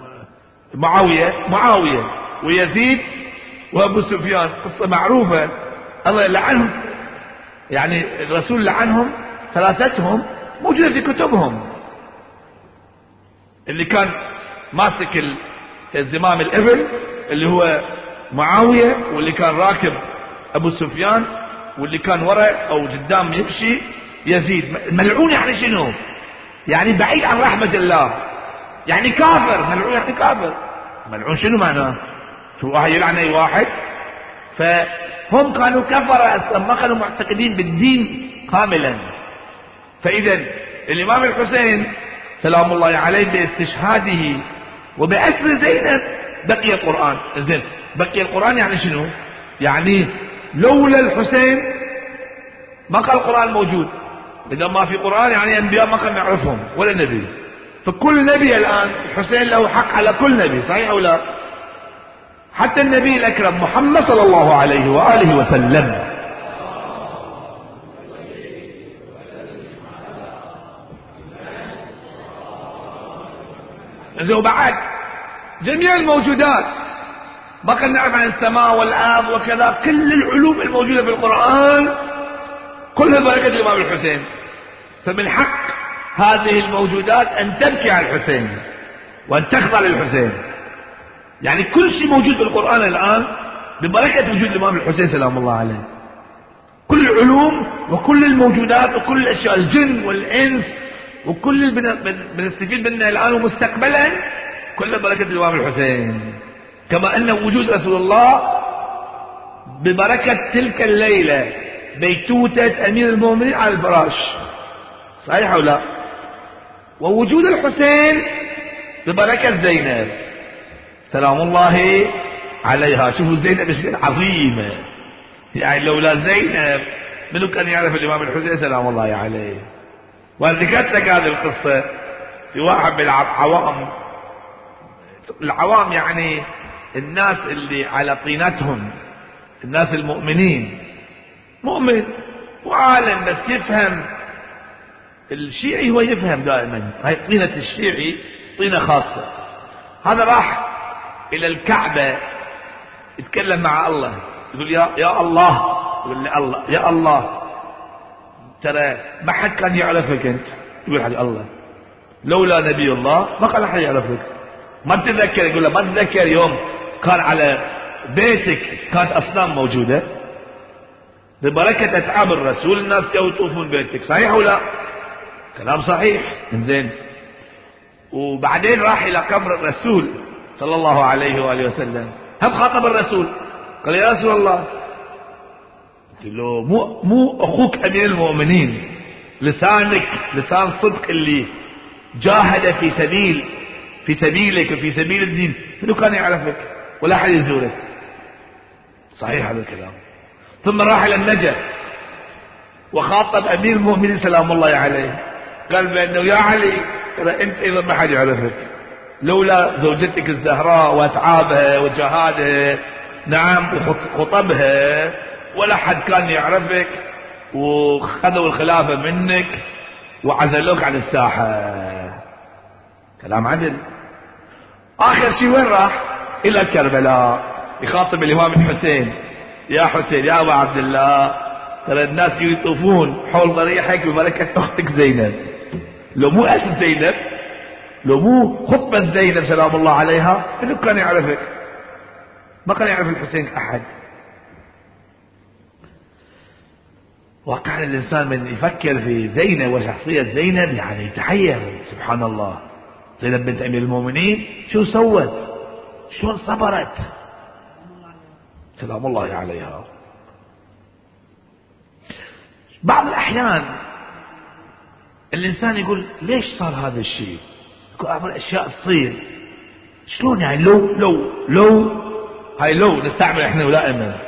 معاوية ويزيد وأبو سفيان. قصة معروفة، الله يلعنهم. يعني الرسول لعنهم ثلاثتهم، موجودة في كتبهم. اللي كان ماسك الزمام الإبل اللي هو معاوية، واللي كان راكب أبو سفيان، واللي كان وراء أو قدام يمشي يزيد. ملعون يعني شنو؟ يعني بعيد عن رحمة الله، يعني كافر. ملعون يعني كافر. ملعون شنو معناه؟ شو واحد يلعن أي واحد؟ فهم كانوا كفرة أصلا، ما كانوا معتقدين بالدين كاملا. فإذا الإمام الحسين سلام الله عليه باستشهاده وبأسر زينب بقي القرآن. زين، بقي القرآن يعني شنو؟ يعني لولا الحسين ما كان القرآن موجود. إذا ما في قرآن يعني أنبياء ما كان نعرفهم ولا نبي. فكل نبي الآن الحسين له حق على كل نبي، صحيح أو لا؟ حتى النبي الأكرم محمد صلى الله عليه وآله وسلم. وبعد جميع الموجودات ما كنا نعرف عن السماء والأرض وكذا، كل العلوم الموجودة في القرآن كلها بركة الإمام الحسين. فمن حق هذه الموجودات أن تبكي على الحسين وأن تخضع للحسين. يعني كل شيء موجود في القرآن الآن ببركة وجود الإمام الحسين سلام الله عليه. كل العلوم وكل الموجودات وكل الأشياء، الجن والإنس وكل اللي بنستفيد منه الآن ومستقبلا كل بركة الإمام الحسين. كما أن وجود رسول الله ببركة تلك الليلة بيتوتة أمير المؤمنين على الفراش، صحيح أو لا؟ ووجود الحسين ببركة زينب سلام الله عليها. شوفوا زينب ايش عظيمة، يعني لولا زينب منو كان يعرف الإمام الحسين سلام الله عليه؟ وذكرت لك هذه القصة في واحد من العوام يعني الناس اللي على طينتهم، الناس المؤمنين، مؤمن وعالم بس يفهم. الشيعي هو يفهم دائما، هاي طينة الشيعي طينة خاصة. هذا راح إلى الكعبة يتكلم مع الله، يقول يا الله، يقول لي الله يا الله ترى ما حد كان يعرفك أنت. يقول حاجة الله لولا نبي الله ما كان حد يعرفك. ما تتذكر؟ يقول له ما تتذكر يوم كان على بيتك كانت أصنام موجودة؟ ببركة أتعاب الرسول الناس يطوفون بيتك، صحيح ولا؟ كلام صحيح. انزين، وبعدين راح إلى قبر الرسول صلى الله عليه وآله وسلم، هم خاطب الرسول قال يا رسول الله، قلت له مو أخوك أمير المؤمنين، لسانك لسان صدق اللي جاهد في سبيلك وفي سبيل الدين، منو كان يعرفك ولا حد يزورك؟ صحيح هذا الكلام. ثم راح إلى النجف وخاطب أمير المؤمنين سلام الله عليه، قال بأنه يا علي ترى أنت أيضا ما حد يعرفك، لولا زوجتك الزهراء وأتعابها وجهادها، نعم، وخطبها، ولا حد كان يعرفك، وخذوا الخلافة منك وعزلوك عن الساحة. كلام عدل. آخر شيء وين راح؟ إلى كربلاء يخاطب الإمام الحسين، يا حسين يا أبا عبد الله ترى الناس يطوفون حول ضريحك ببركة أختك زينب. لو مو أسد زينب، لو مو خطبة زينب سلام الله عليها، منو كان يعرفك؟ ما كان يعرف الحسين أحد. وكان الإنسان من يفكر في زينب وشخصية زينب يعني يتحير، سبحان الله. زينب بنت أمير المؤمنين شو سوت؟ شلون صبرت سلام الله عليها. بعض الأحيان الإنسان يقول ليش صار هذا الشيء؟ يقول أعمل أشياء تصير شلون يعني؟ لو هاي لو نستعمل احنا دائما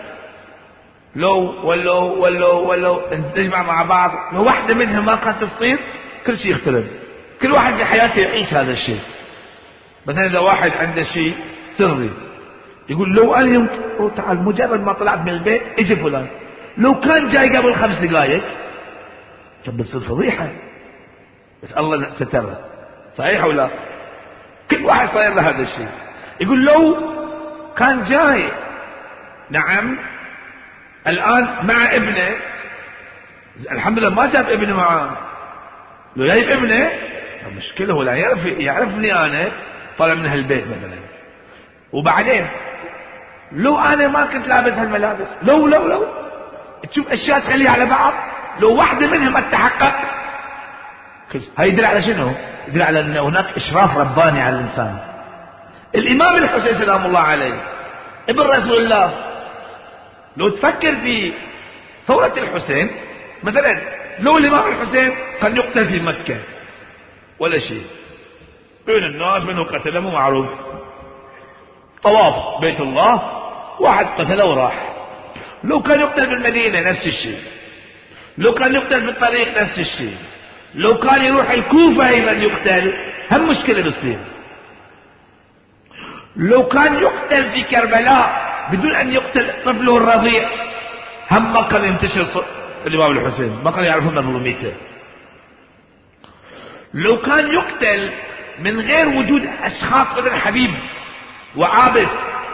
لو نجمع مع بعض، لو واحدة منها ما كانت تصير كل شيء يختلف. كل واحد في حياته يعيش هذا الشيء. مثلا إذا واحد عنده شيء سري يقول لو أنا يوم تعال مجرد ما طلعت من البيت اجي فلان، لو كان جاي قبل 5 دقائق كان بتصير فضيحة، بس الله سترها، صحيح ولا؟ كل واحد صاير له هذا الشيء. يقول لو كان جاي، نعم، الآن مع ابنه، الحمد لله ما جاب ابنه معاه، لو جايب ابنه المشكلة هو لا يعرفني أنا طالع من هالبيت مثلا. وبعدين لو انا ما كنت لابس هالملابس، لو تشوف اشياء تخليها على بعض، لو واحدة منها ما تتحقق، هاي يدل على شنو؟ يدل على ان هناك اشراف رباني على الانسان. الامام الحسين سلام الله عليه ابن رسول الله، لو تفكر في ثورة الحسين مثلا، لو الامام الحسين كان يقتل في مكة ولا شيء، بين الناس منه قتله مو معروف، طواف بيت الله واحد قتله وراح. لو كان يقتل بالمدينة نفس الشيء، لو كان يقتل في الطريق نفس الشيء، لو كان يروح الكوفة ايضا يقتل، هم مشكلة بتصير. لو كان يقتل في كربلاء بدون ان يقتل طفله الرضيع، هم ما كان ينتشر الامام الحسين، ما كانوا يعرفون مظلوميته. لو كان يقتل من غير وجود اشخاص مثل حبيب وعابس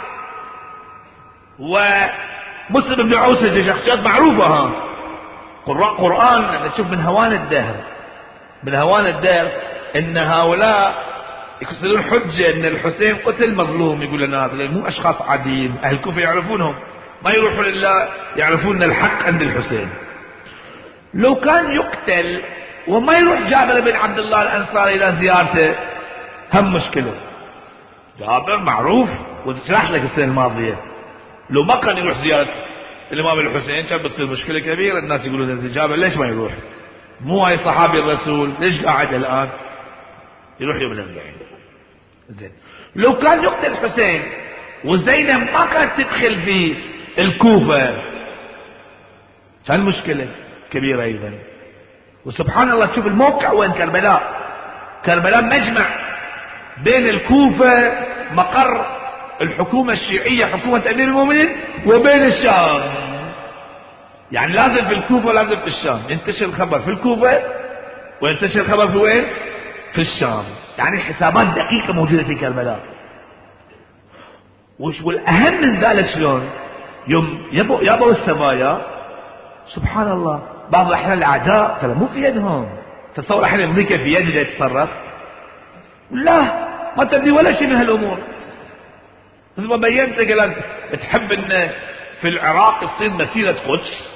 ومسلم بن عوسج، شخصيات معروفة، قراء قرآن، نشوف من هوان الدهر، من هوان الدهر ان هؤلاء يكسرون حجة ان الحسين قتل مظلوم، يقول لنا مو اشخاص عاديين، اهل الكوفة يعرفونهم، ما يروحون الا يعرفون الحق عند الحسين. لو كان يقتل وما يروح جابر بن عبد الله الانصاري الى زيارته، هم مشكلة. جابر معروف وشرحت لك السنة الماضية، لو ما كان يروح زيارة الامام الحسين كان بتصير مشكلة كبيرة، الناس يقولون جابر ليش ما يروح؟ مو هاي صحابي الرسول، ليش قاعد الان؟ يروح يوم الاربعين. زين، لو كان يقتل الحسين وزينب ما كانت تدخل في الكوفة، كان مشكلة كبيرة ايضا. وسبحان الله تشوف الموقع وين كربلاء، كربلاء مجمع بين الكوفة مقر الحكومة الشيعية حكومة امير المؤمنين وبين الشام، يعني لازم في الكوفة لازم في الشام، ينتشر الخبر في الكوفة وينتشر الخبر في وين؟ في الشام. يعني حسابات دقيقة موجودة في كربلاء. والأهم من ذلك شلون يوم يبوا السبايا، سبحان الله بعض الأحيان الأعداء ترى مو في يدهم، تصور الحين أمريكا في يدها يتصرف؟ لا، ما تدري ولا شيء من هالأمور. مثل ما بينت قلت تحب ان في العراق تصير مسيرة قدس،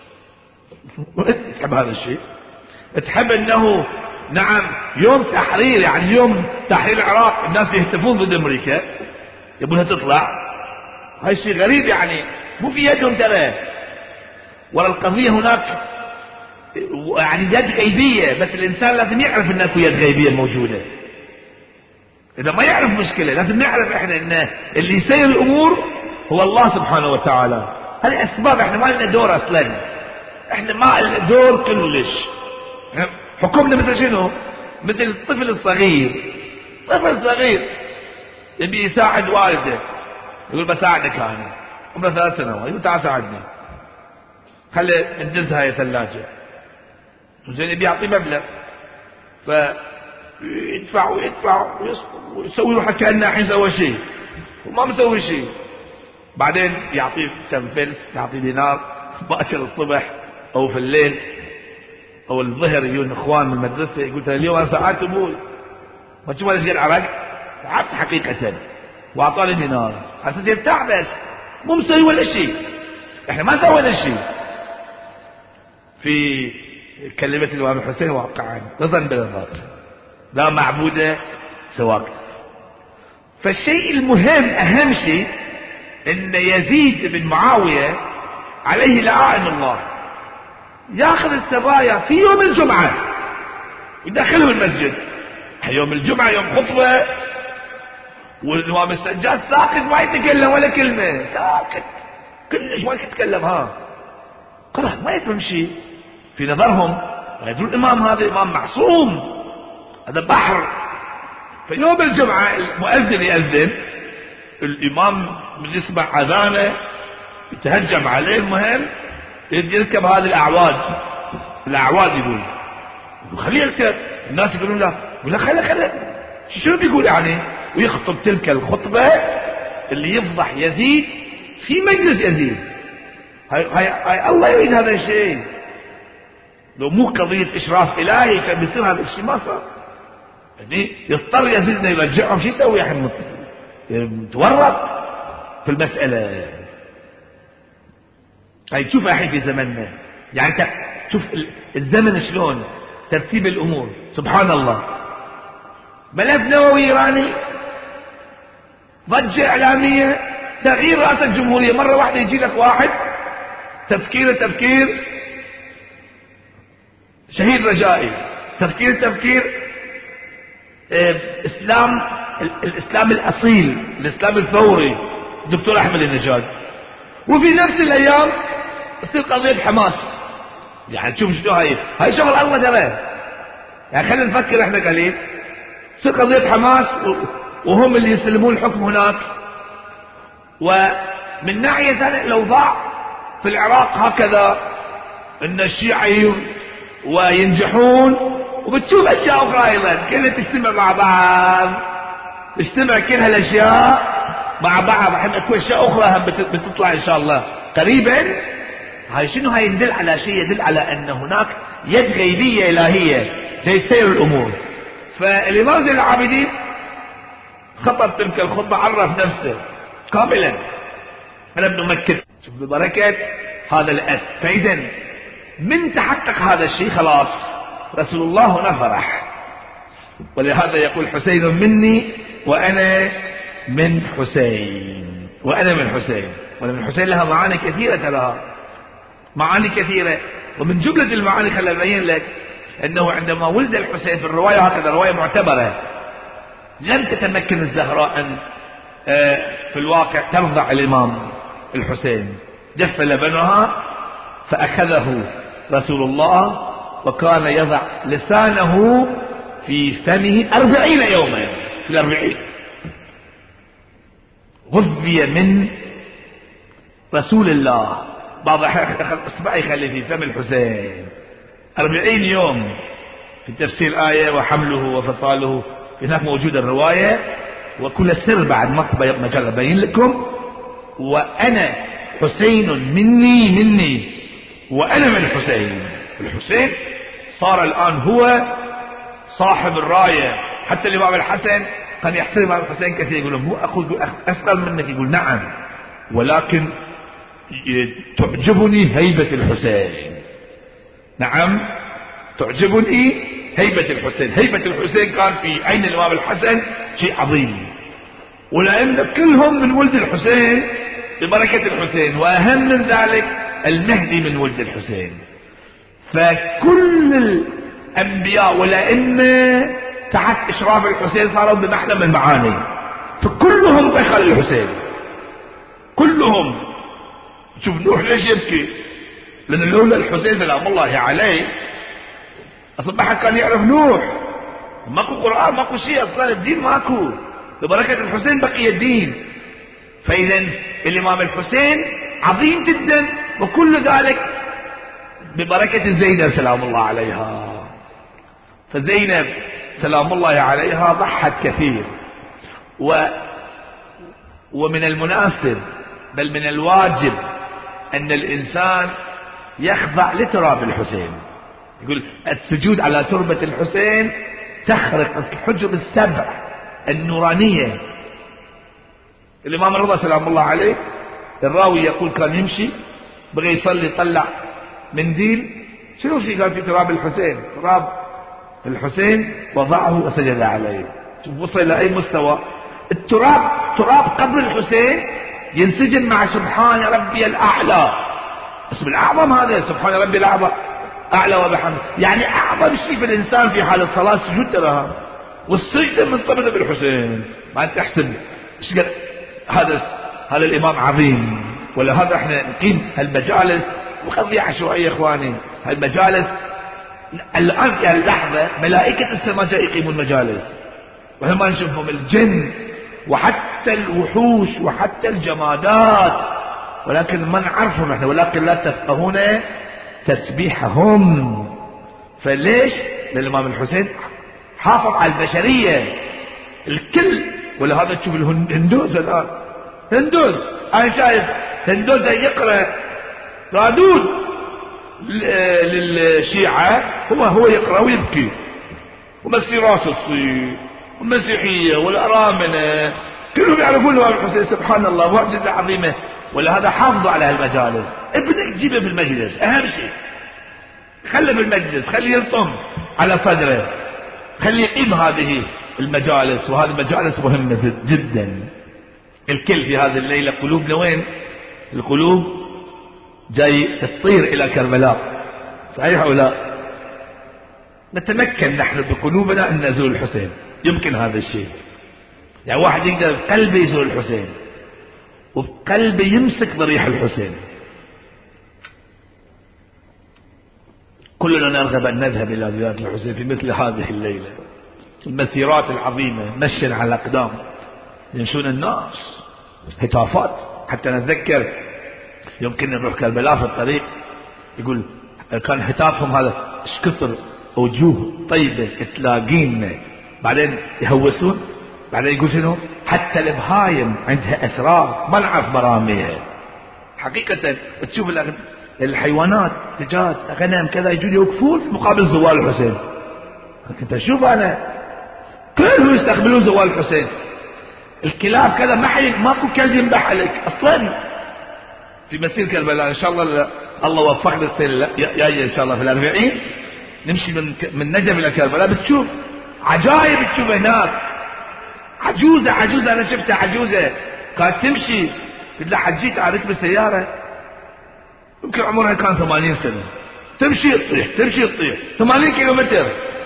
تحب هذا الشيء، تحب انه نعم يوم تحرير، يعني يوم تحرير العراق الناس يهتفون ضد امريكا يبونها تطلع، هاي شيء غريب، يعني مو في يدهم ترى. ولا القضية هناك يعني يد غيبية، بس الانسان لازم يعرف ان اكو يد غيبية موجودة. اذا ما يعرف مشكلة، لازم نعرف احنا ان اللي يسير الامور هو الله سبحانه وتعالى. هذه اسباب، احنا ما لنا دور اصلا، احنا ما لنا دور كلش. حكمنا مثل شنو؟ مثل الطفل الصغير، طفل صغير يبي يساعد والده، يقول بساعدك انا، عمره 3 سنوات، يقول تعال ساعدني، خلي ندزها يا ثلاجة، زين يبي يعطيه مبلغ، فيدفع ويسوي روحه كأنه الحين سوى شيء وما مسوي شيء. بعدين يعطيه كم فلس، يعطيه دينار، باكر الصبح او في الليل او الظهر يجون اخوان من المدرسه، يقول اليوم انا ساعدت ابوي، ما تشوف ايش قد عرقت؟ تعبت حقيقه، واعطاني دينار على اساس يرتاح، بس مو مسوي ولا شيء. احنا ما سوينا شيء. في كلمة الإمام الحسين واقعا رضا برضاك لا معبود سواك. فالشيء المهم، أهم شيء، إن يزيد بن معاوية عليه لعائن الله ياخذ السبايا في يوم الجمعة ويدخلهم المسجد. يوم الجمعة يوم خطبة، والإمام السجاد ساكت ما يتكلم ولا كلمة، ساكت كلش ما يتكلم، خلاص ما يفهم شيء في نظرهم. يقولون الإمام هذا إمام معصوم، هذا بحر. فيوم الجمعة المؤذن يأذن، الإمام من يسمع أذانه يتهجم عليه، المهم يركب هذه الأعواد يقول خليه يركب. الناس يقولون لا، يقول لا خليه شنو بيقول يعني، ويخطب تلك الخطبة اللي يفضح يزيد في مجلس يزيد. هاي الله يريد هذا الشيء. لو مو قضية إشراف إلهي كان بيصير هذا الشيء، ما صار. يعني يضطر يزيد انه يرجعهم، شو يسوي؟ يا متورط. في المسألة. هاي تشوف الحين في زمننا، يعني شوف الزمن شلون ترتيب الأمور، سبحان الله. ملف نووي إيراني، ضجة إعلامية، تغيير رئاسة الجمهورية، مرة واحدة يجي لك واحد تفكير شهيد رجائي، تفكير الإسلام الأصيل، الإسلام الثوري، الدكتور أحمد النجاد. وفي نفس الأيام تصير قضية حماس. يعني تشوف شنو هاي شغل الله ترى. يعني خلينا نفكر احنا قليل. تصير قضية حماس وهم اللي يسلمون الحكم هناك. ومن ناحية ثانية الأوضاع في العراق هكذا، ان الشيعة وينجحون، وبتشوف اشياء اخرى ايضا كلها تجتمع مع بعض، تجتمع كل هالاشياء مع بعض. الحين اكو اشياء اخرى هم بتطلع ان شاء الله قريبا. هاي شنو؟ هاي يدل على شيء، يدل على ان هناك يد غيبية الهية زي سير الامور. فالامام زين العابدين خطب تلك الخطبة، عرف نفسه كاملا. انا ابن مكة، شوف ببركة هذا الاسد. فاذا من تحقق هذا الشيء خلاص رسول الله هنا فرح. ولهذا يقول حسين مني وأنا من حسين، وأنا من حسين. وأنا من حسين لها معاني كثيرة، لها معاني كثيرة. ومن جملة المعاني خليني أبين لك أنه عندما ولد الحسين في الرواية، هكذا رواية معتبرة، لم تتمكن الزهراء أن في الواقع ترضع الإمام الحسين، جف لبنها فأخذه رسول الله وكان يضع لسانه في فمه 40 يوما، في 40 غذي من رسول الله. بعض اصبعه يخلي في فم الحسين 40 يوم. في تفسير آية وحمله وفصاله هناك موجودة الرواية، وكل سر بعد مجال أبين لكم. وأنا حسين مني وأنا من حسين. الحسين صار الآن هو صاحب الراية. حتى الإمام الحسن كان يحترم الإمام الحسين كثير، يقول مو أخذ أثقل منك، يقول نعم، ولكن تعجبني هيبة الحسين. نعم تعجبني هيبة الحسين. هيبة الحسين كان في عين الإمام الحسن شيء عظيم. ولأن كلهم من ولد الحسين ببركة الحسين، وأهم من ذلك المهدي من ولد الحسين. فكل الأنبياء والأئمة تحت إشراف الحسين صاروا بمحلى من المعاني، فكلهم دخل الحسين كلهم. شوف نوح ليش يبكي؟ لأن لولا الحسين سلام الله عليه أصبح كان يعرف نوح. ماكو قرآن، ماكو شيء أصلا، الدين ماكو. ببركة الحسين بقي الدين. فإذا الإمام الحسين عظيم جدا، وكل ذلك ببركة زينب سلام الله عليها. فزينب سلام الله عليها ضحت كثير. ومن المناسب بل من الواجب أن الإنسان يخضع لتراب الحسين. يقول السجود على تربة الحسين تخرق الحجب السبع النورانية. الإمام الرضا سلام الله عليه، الراوي يقول كان يمشي بغي يصلي، طلع منديل، شنو في؟ قال في تراب الحسين. تراب الحسين وضعه وسجد عليه. وصل إلى أي مستوى؟ التراب تراب قبر الحسين ينسجم مع سبحان ربي الأعلى، اسم الأعظم هذا، سبحان ربي الأعلى وبحمده. يعني أعظم شيء في الإنسان في حال الصلاة السجود تراها، والسجدة مرتبطة بالحسين. ما تحسب هذا الإمام عظيم. ولهذا احنا نقيم هالمجالس، وقضية عشوائية اخواني. هالمجالس الآن في اللحظة ملائكة السماء جاي يقيمون المجالس، وهم ما نشوفهم الجن وحتى الوحوش وحتى الجمادات، ولكن ما نعرفهم احنا، ولكن لا تفقهون تسبيحهم. فليش؟ لأن الإمام الحسين حافظ على البشرية الكل. ولهذا تشوف الهندوز الآن، هندوز أنا شايف هندوز يقرأ رادود للشيعة، هو يقرأ ويبكي، ومسيرات الصين والمسيحية والأرامنة كلهم يعرفون الإمام الحسين. سبحان الله، معجزة عظيمة. ولهذا حافظوا على هالمجالس. ابنك جيبه في المجلس، أهم شيء خليه في المجلس، خليه يلطم على صدره، خليه يقيم هذه المجالس. وهذه المجالس مهمة جدا. الكل في هذه الليلة قلوبنا وين؟ القلوب جاي تطير إلى كربلاء، صحيح أو لا؟ نتمكن نحن بقلوبنا أن نزور الحسين. يمكن هذا الشيء. يعني واحد يقدر بقلبه يزور الحسين وبقلبه يمسك ضريح الحسين. كلنا نرغب أن نذهب إلى زيارة الحسين في مثل هذه الليلة. المسيرات العظيمة، مشي على الأقدام، يمشون الناس، هتافات. حتى نتذكر يوم كنا نروح كربلاء في الطريق، يقول كان هتافهم هذا ايش كثر وجوه طيبة تلاقينا، بعدين يهوسون، بعدين يقول شنو؟ حتى البهايم عندها أسرار ما نعرف مراميها. حقيقة تشوف الحيوانات، دجاج، غنم، كذا، يجون يوقفون مقابل زوال الحسين. كنت أشوف أنا كلهم يستقبلون زوال الحسين. الكلاب كذا، ماكو كلب ينبح عليك أصلا. في مسير كربلاء إن شاء الله الله وفقنا السنة جاية إن شاء الله في الأربعين، نمشي من نجف إلى كربلاء، بتشوف عجائب. بتشوف هناك عجوزة أنا شفتها عجوزة كانت تمشي، قلت لها حجيت على ركب السيارة، يمكن عمرها كان 80 سنة، تمشي تطيح 80 كيلومتر.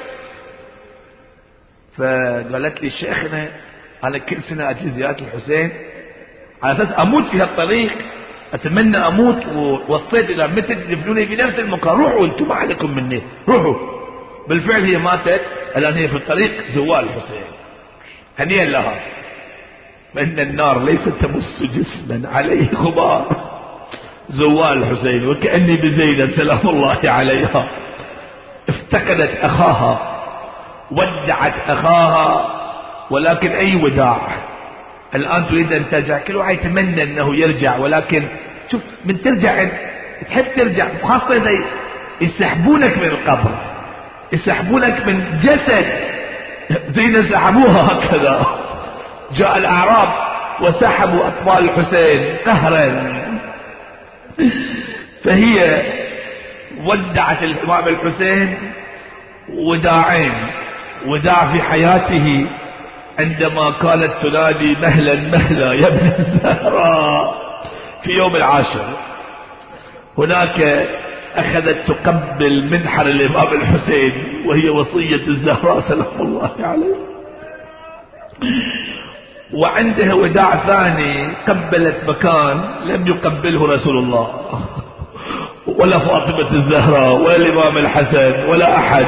فقالت لي شيخنا أنا كل سنة أجي زيارة الحسين على أساس أموت في هالطريق، أتمنى أموت، ووصيت إلى متى تدفنوني في نفس المكان، روحوا أنتم ما عليكم مني، روحوا. بالفعل هي ماتت، الآن هي في الطريق زوال الحسين. هنيئا لها. فإن النار ليست تمس جسما عليه غبار. زوال الحسين. وكأني بزينب سلام الله عليها افتقدت أخاها، ودعت أخاها، ولكن أي وداع. الآن تريد أن ترجع، كل واحد يتمنى أنه يرجع، ولكن شوف من ترجع تحب ترجع، خاصة إذا يسحبونك من القبر، يسحبونك من جسد زي سحبوها هكذا. جاء الأعراب وسحبوا أطفال الحسين قهرا. فهي ودعت الإمام الحسين وداعين. وداع في حياته عندما كانت تنادي مهلا مهلا يا ابن الزهراء في يوم العاشر. هناك أخذت تقبل منحر الإمام الحسين وهي وصية الزهراء سلام الله عليه. وعندها وداع ثاني، قبلت مكان لم يقبله رسول الله ولا فاطمة الزهراء ولا الإمام الحسن ولا أحد.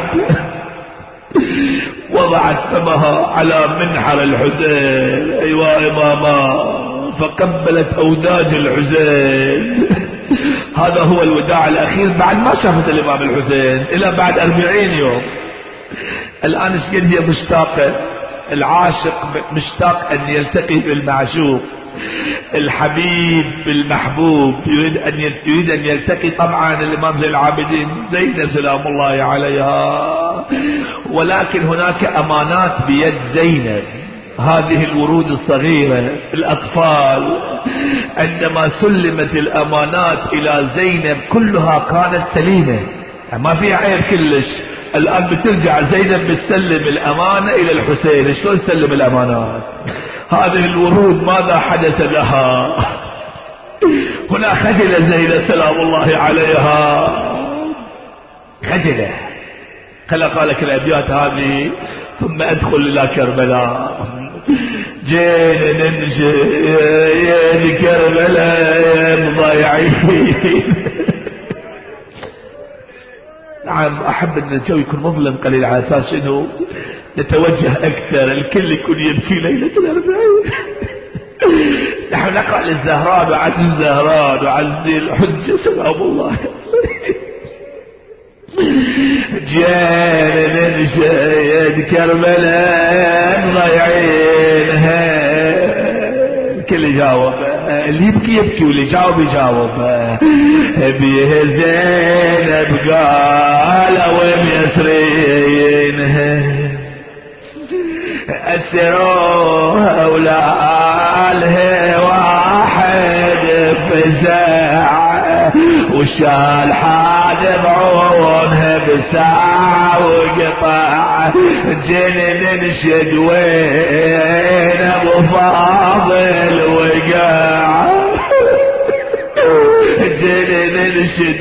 وضعت فمها على منحر الحسين، أيوة إماما، فقبلت أوداج الحسين. هذا هو الوداع الأخير بعد ما شافت الإمام الحسين إلى بعد 40 يوم. الآن ايش قد هي مشتاقة. العاشق مشتاق أن يلتقي بالمعشوق، الحبيب بالمحبوب يريد أن يلتقي. طبعا الإمام زين العابدين زينب سلام الله عليها، ولكن هناك أمانات بيد زينب. هذه الورود الصغيرة، الأطفال، عندما سلمت الأمانات إلى زينب كلها كانت سليمة، ما فيها عيب كلش. الآن بترجع زينب بتسلم الأمانة إلى الحسين. شلون تسلم الأمانات؟ هذه الورود ماذا حدث لها؟ هنا خجل زينب سلام الله عليها، خجلة. خلق قالك الأبيات هذه: ثم أدخل إلى كربلاء، جينا نمشي يا كربلاء مضايعين. نعم، أحب أن الجو يكون مظلم قليل على أساس أنه نتوجه أكثر، الكل يكون يبكي ليلة الأربعين. نحن نقرأ للزهراء وعز الزهراء وعز الحجة سلام الله عليه. جينا نمشي كربلاء مضايعينها. الكل يجاوب، اللي يبكي يبكي واللي يجاوب يجاوب. بيه زينب قال وين يسرينها، أسروها ولا والشال حاد بعونها بساعة وقطع جن ننشد وين ابو فاضل وقع جن ننشد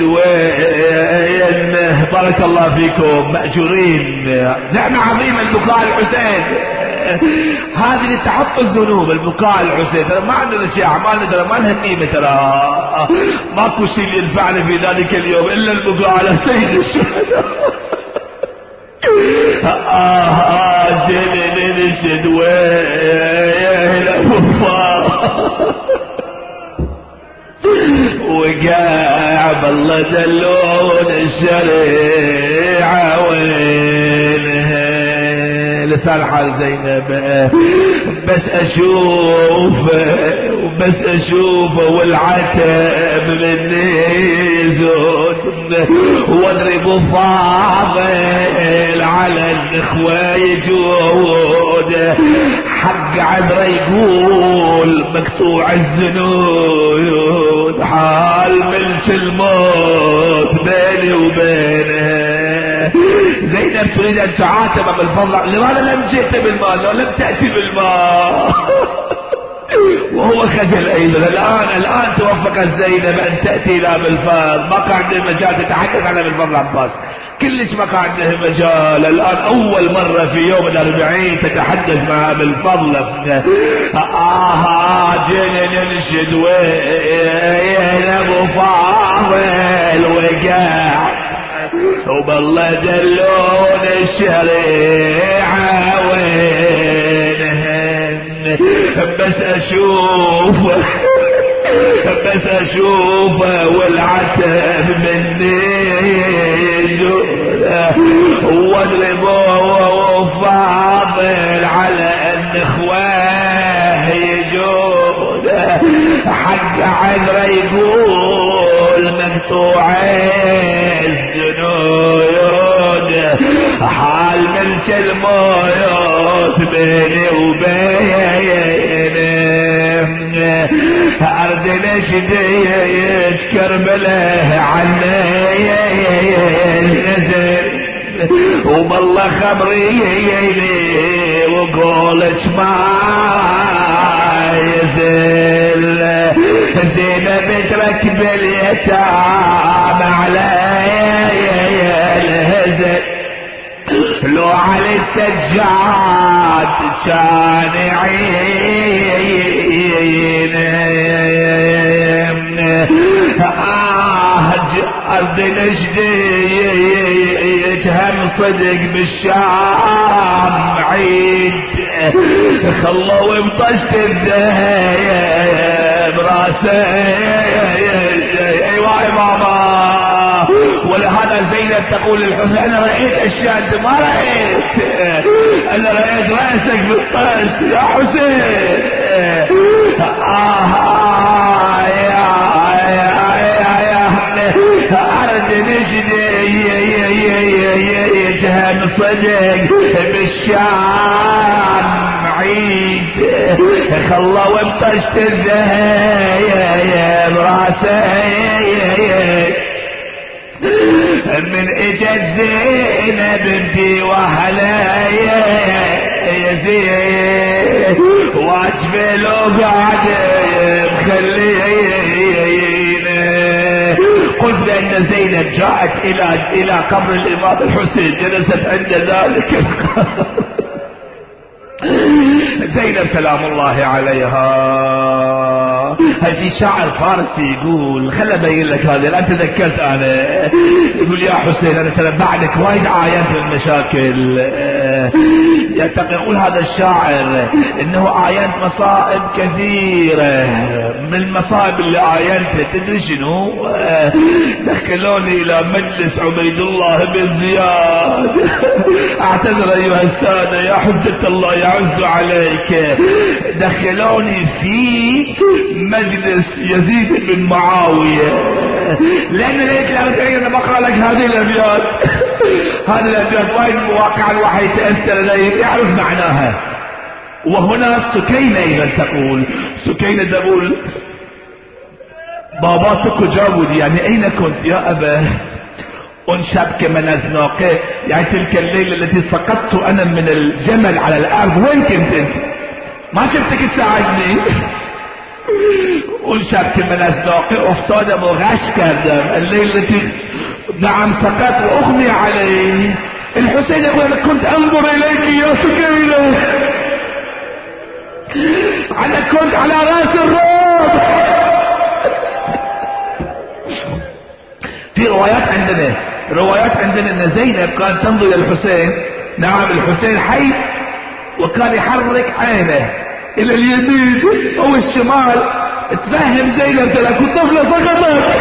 وين. بارك الله فيكم مأجورين. نعمة عظيمة البكاء الحسين. هذه لتحط الذنوب البكاء الحسين. ترى ما عندنا شيء اعمالنا ترى ما لها قيمه ترى ماكو شيء ينفعنا في ذلك اليوم الا البكاء على سيد الشهداء. جنن نشد وين وقع بالله دلون الشريعه وينها. لسان حال زينب بس اشوفه والعتب مني يزود واضرب فاضل على الاخوه يجود. حق عذره يقول مقطوع الزنود حال ملك الموت بيني وبينها. زينب تريد ان تعاتب بالفضل. لماذا لم جئت بالمال لو لم تأتي بالمال؟ وهو خجل ايضا. الان توفقت زينب ان تأتي الى بالفضل. ما كان عندها مجال تتحدث عنها بالفضل عباس كلش ما كان عندها مجال. الان اول مرة في يوم 40 تتحدث معها بالفضل. جينا ننشد وين ابو فاضل وقع وبالله دلون الشريعة وينهن. بس اشوفه والعتب مني يجوده واضربه فاضل على الاخوه يجوده. حق عذره يقول مقطوع الزنود حال ملك الموت بيني وبينه. ارض نشديت كربله عني نزل وبالله خبريني وقولت ما يزل. زينب تركب اليتام علي الهزل لو على السجاد كان عين. أرض نجدي هم صدق بالشام عيد خلوا بطشت الذهب راسي. ايوه ماما. ولهذا زينب تقول للحسين انا رأيت اشياء انت ما رأيت. انا رأيت رأسك بالطشت يا حسين. أرد نجدي يجهم صدق بالشام عيد خلوا وبطشت الذهب راسي. من اجت زينب بنتي وهلايا يزيد واجفل وقعد مخلينا. قلت بان زينب جاءت الى قبر الامام الحسين جلست عند ذلك زينب سلام الله عليها. في شاعر فارسي يقول خل ابين لك هذا الان تذكرت انا. يقول يا حسين انا ترى بعدك وايد عاينت من المشاكل. يقول هذا الشاعر انه عاينت مصائب كثيرة. من المصائب اللي عاينتها تدري شنو؟ دخلوني الى مجلس عبيد الله بن زياد. اعتذر ايها السادة يا حجة الله يعز عليك. دخلوني في مجلس يزيد بن معاوية لان ليش انا بقرا لك هذه الابيات. هذه الابيات وايد مواقع الوحي يتاثر اليه يعرف معناها. وهنا سكينة ايضا تقول. سكينة تقول باباتك جاودي يعني اين كنت يا ابا؟ انشبك من ازناقه يعني تلك الليلة التي سقطت انا من الجمل على الارض وين كنت انت؟ ما شفتك تساعدني. انشبك من ازناقه افتادم وغش كردم الليلة التي نعم سقط واغمي علي. الحسين يقول انا كنت انظر اليك يا سكينة، انا كنت على راس الرب. في روايات عندنا ان زينب كانت تنظر الى الحسين، نعم الحسين حي، وكان يحرك عينه الى اليمين او الشمال، تفهم زينب تلاقي طفلة سقطت.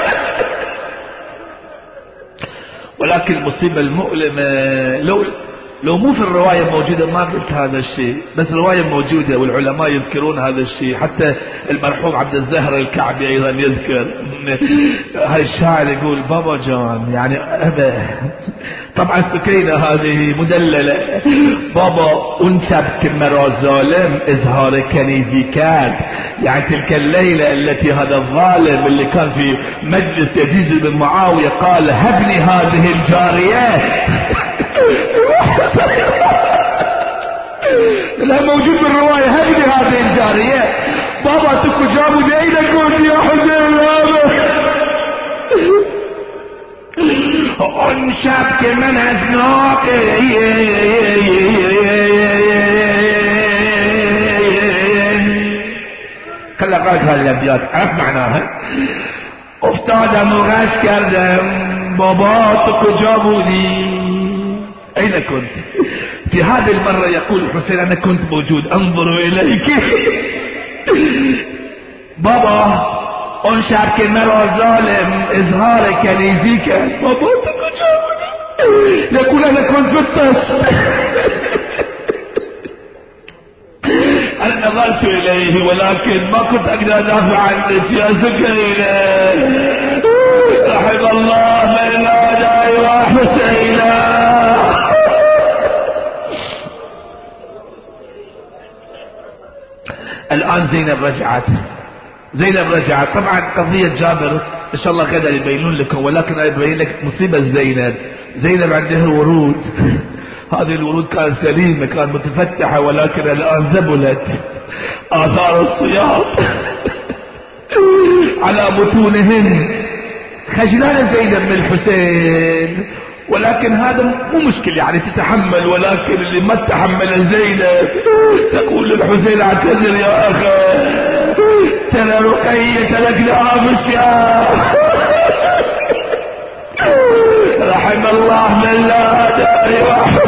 ولكن المصيبة المؤلمة لو مو في الرواية موجودة ما قلت هذا الشيء، بس الرواية موجودة والعلماء يذكرون هذا الشيء، حتى المرحوم عبد الزهر الكعبي ايضا يذكر. هاي الشاعر يقول بابا جان يعني أبا، طبعا سكينة هذه مدللة، بابا انشبك مرا ظالم اظهار كنيزي كان، يعني تلك الليلة التي هذا الظالم اللي كان في مجلس يزيد بن معاوية قال هبني هذه الجارية. لا موجود بالرواية هبني هذه الجارية. بابا تكو جابوا اين كنت يا حسين هذا؟ انشبك من ازناق خلى قاعد هذه الابيات عرف معناها. افتادم وغش كردم بابا تكو جابوني اين كنت؟ في هذه المرة يقول الحسين انا كنت موجود انظر اليك. بابا انشبك مرا ظالم اظهار كنيزيك بابا تكو جابوني. يقول انا كنت في الطش. انا نظرت اليه ولكن ما كنت اقدر ادافع عنك يا سكينة. رحم الله من نادى يا حسينا. الان زينب رجعت. طبعا قضية جابر ان شاء الله غدا يبينون لكم، ولكن انا ابين لك مصيبة زينب عندها ورود. هذه الورود كانت سليمة كانت متفتحة، ولكن الان ذبلت اثار الصياط على بطونهن. خجلانة زينب من الحسين، ولكن هذا مو مشكل يعني تتحمل، ولكن اللي ما تتحمل زينب تقول للحسين اعتذر يا اخي، ترى رقية تركناها في الشام. رحم الله من لا داري واحد.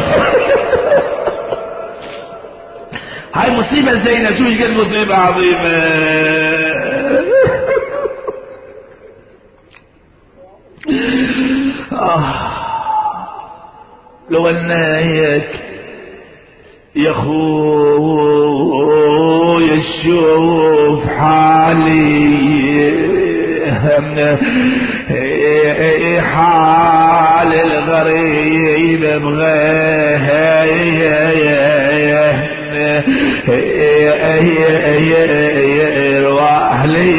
هاي مصيبة زينب، شو قد مصيبة عظيمة. لو انك يا خويا تشوف حالي حال الغريب بغير واهلي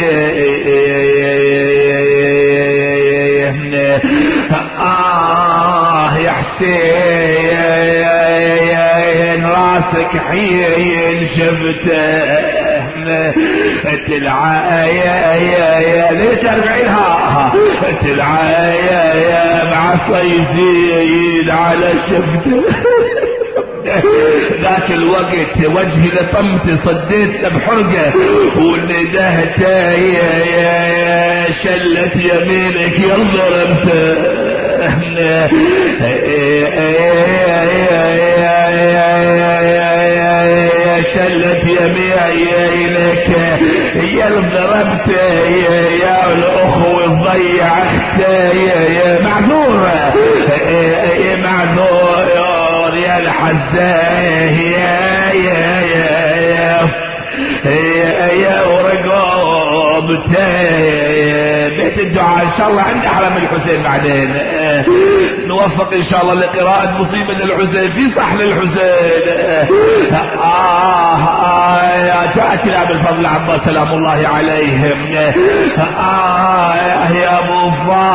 يا حسين راسك حين شفته تلعايا ليش ارجعينها تلعايا مع صيزيد على شفته. ذاك الوقت وجهي لطمت صديت بحرقه وندهته يا شلت يمينك يا ضربته شلت يمينك يا ضربته يا الاخو ضيع اخته يا معذور يا الحزاه يا ورقبته بيت الدعاء ان شاء الله عند حرم الحسين بعدين نوفق ان شاء الله لقراءة مصيبة الحسين في صحن الحسين. جاء كلاب الفضل عباس سلام الله عليهم. يا ابو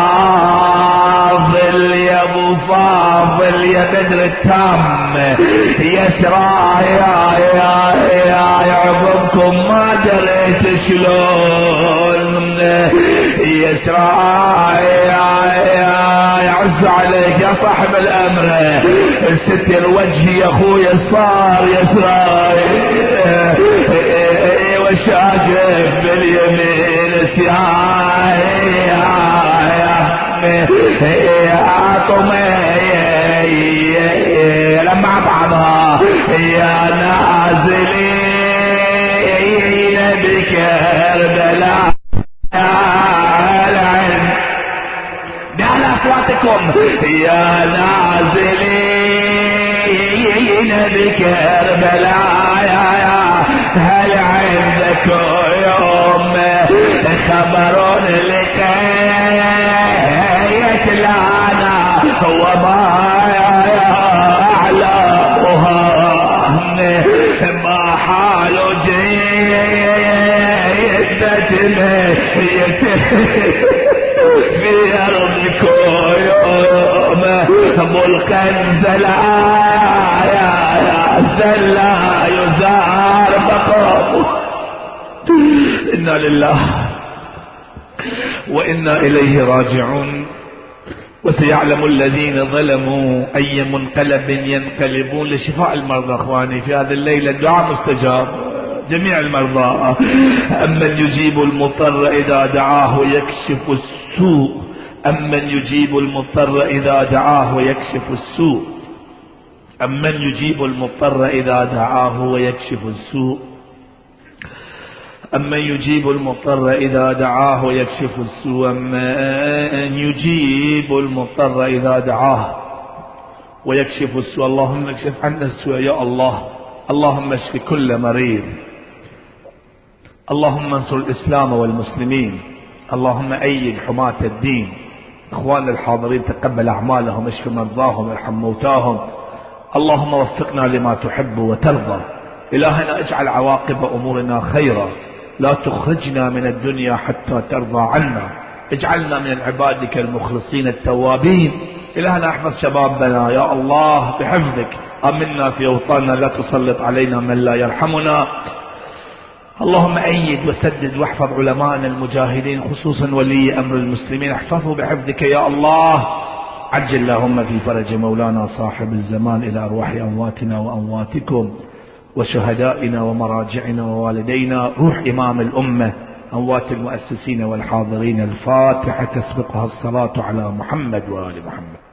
فاضل يا ابو فاضل يا بدر التام يسرى يا عقبكم ما دريت شلون يسرى يعز عليك يا صاحب الامر ستر وجهي يا اخويا صار يسرى وشاكف باليمين يا طمي لما بعضها يا نازلين بكربلاء بأعلى أصواتكم يا نازلين بكربلاء هل عندك يوم خبر لقيت لنا وما أعلمها ما حال جيدة في أرضكم يوم ملكا زلا يزار مقامه. إنا لله وإنا إليه راجعون. وسيعلم الذين ظلموا أي منقلب ينقلبون. لشفاء المرضى اخواني في هذه الليلة الدعاء مستجاب جميع المرضى. أمن يجيب المضطر إذا دعاه ويكشف السوء. أمن يجيب المضطر إذا دعاه ويكشف السوء. أمن يجيب المضطر إذا دعاه ويكشف السوء. أمن يجيب المضطر إذا دعاه ويكشف السوء. أمن يجيب المضطر إذا دعاه ويكشف السوء. اللهم اكشف عنا السوء يا الله. اللهم اشف كل مريض. اللهم انصر الإسلام والمسلمين. اللهم أيد حماة الدين. إخواننا الحاضرين تقبل أعمالهم اشف مرضاهم وارحم موتاهم. اللهم وفقنا لما تحب وترضى. إلهنا اجعل عواقب أمورنا خيرا. لا تخرجنا من الدنيا حتى ترضى عنا. اجعلنا من عبادك المخلصين التوابين. إلهنا احفظ شبابنا يا الله بحفظك. أمنا في أوطاننا لا تسلط علينا من لا يرحمنا. اللهم أيد وسدد واحفظ علماءنا المجاهدين خصوصا ولي أمر المسلمين. احفظه بحفظك يا الله. عجل اللهم في فرج مولانا صاحب الزمان إلى أرواح أمواتنا وأمواتكم وشهدائنا ومراجعنا ووالدينا. روح إمام الأمة أموات المؤسسين والحاضرين. الفاتحة تسبقها الصلاة على محمد وآل محمد.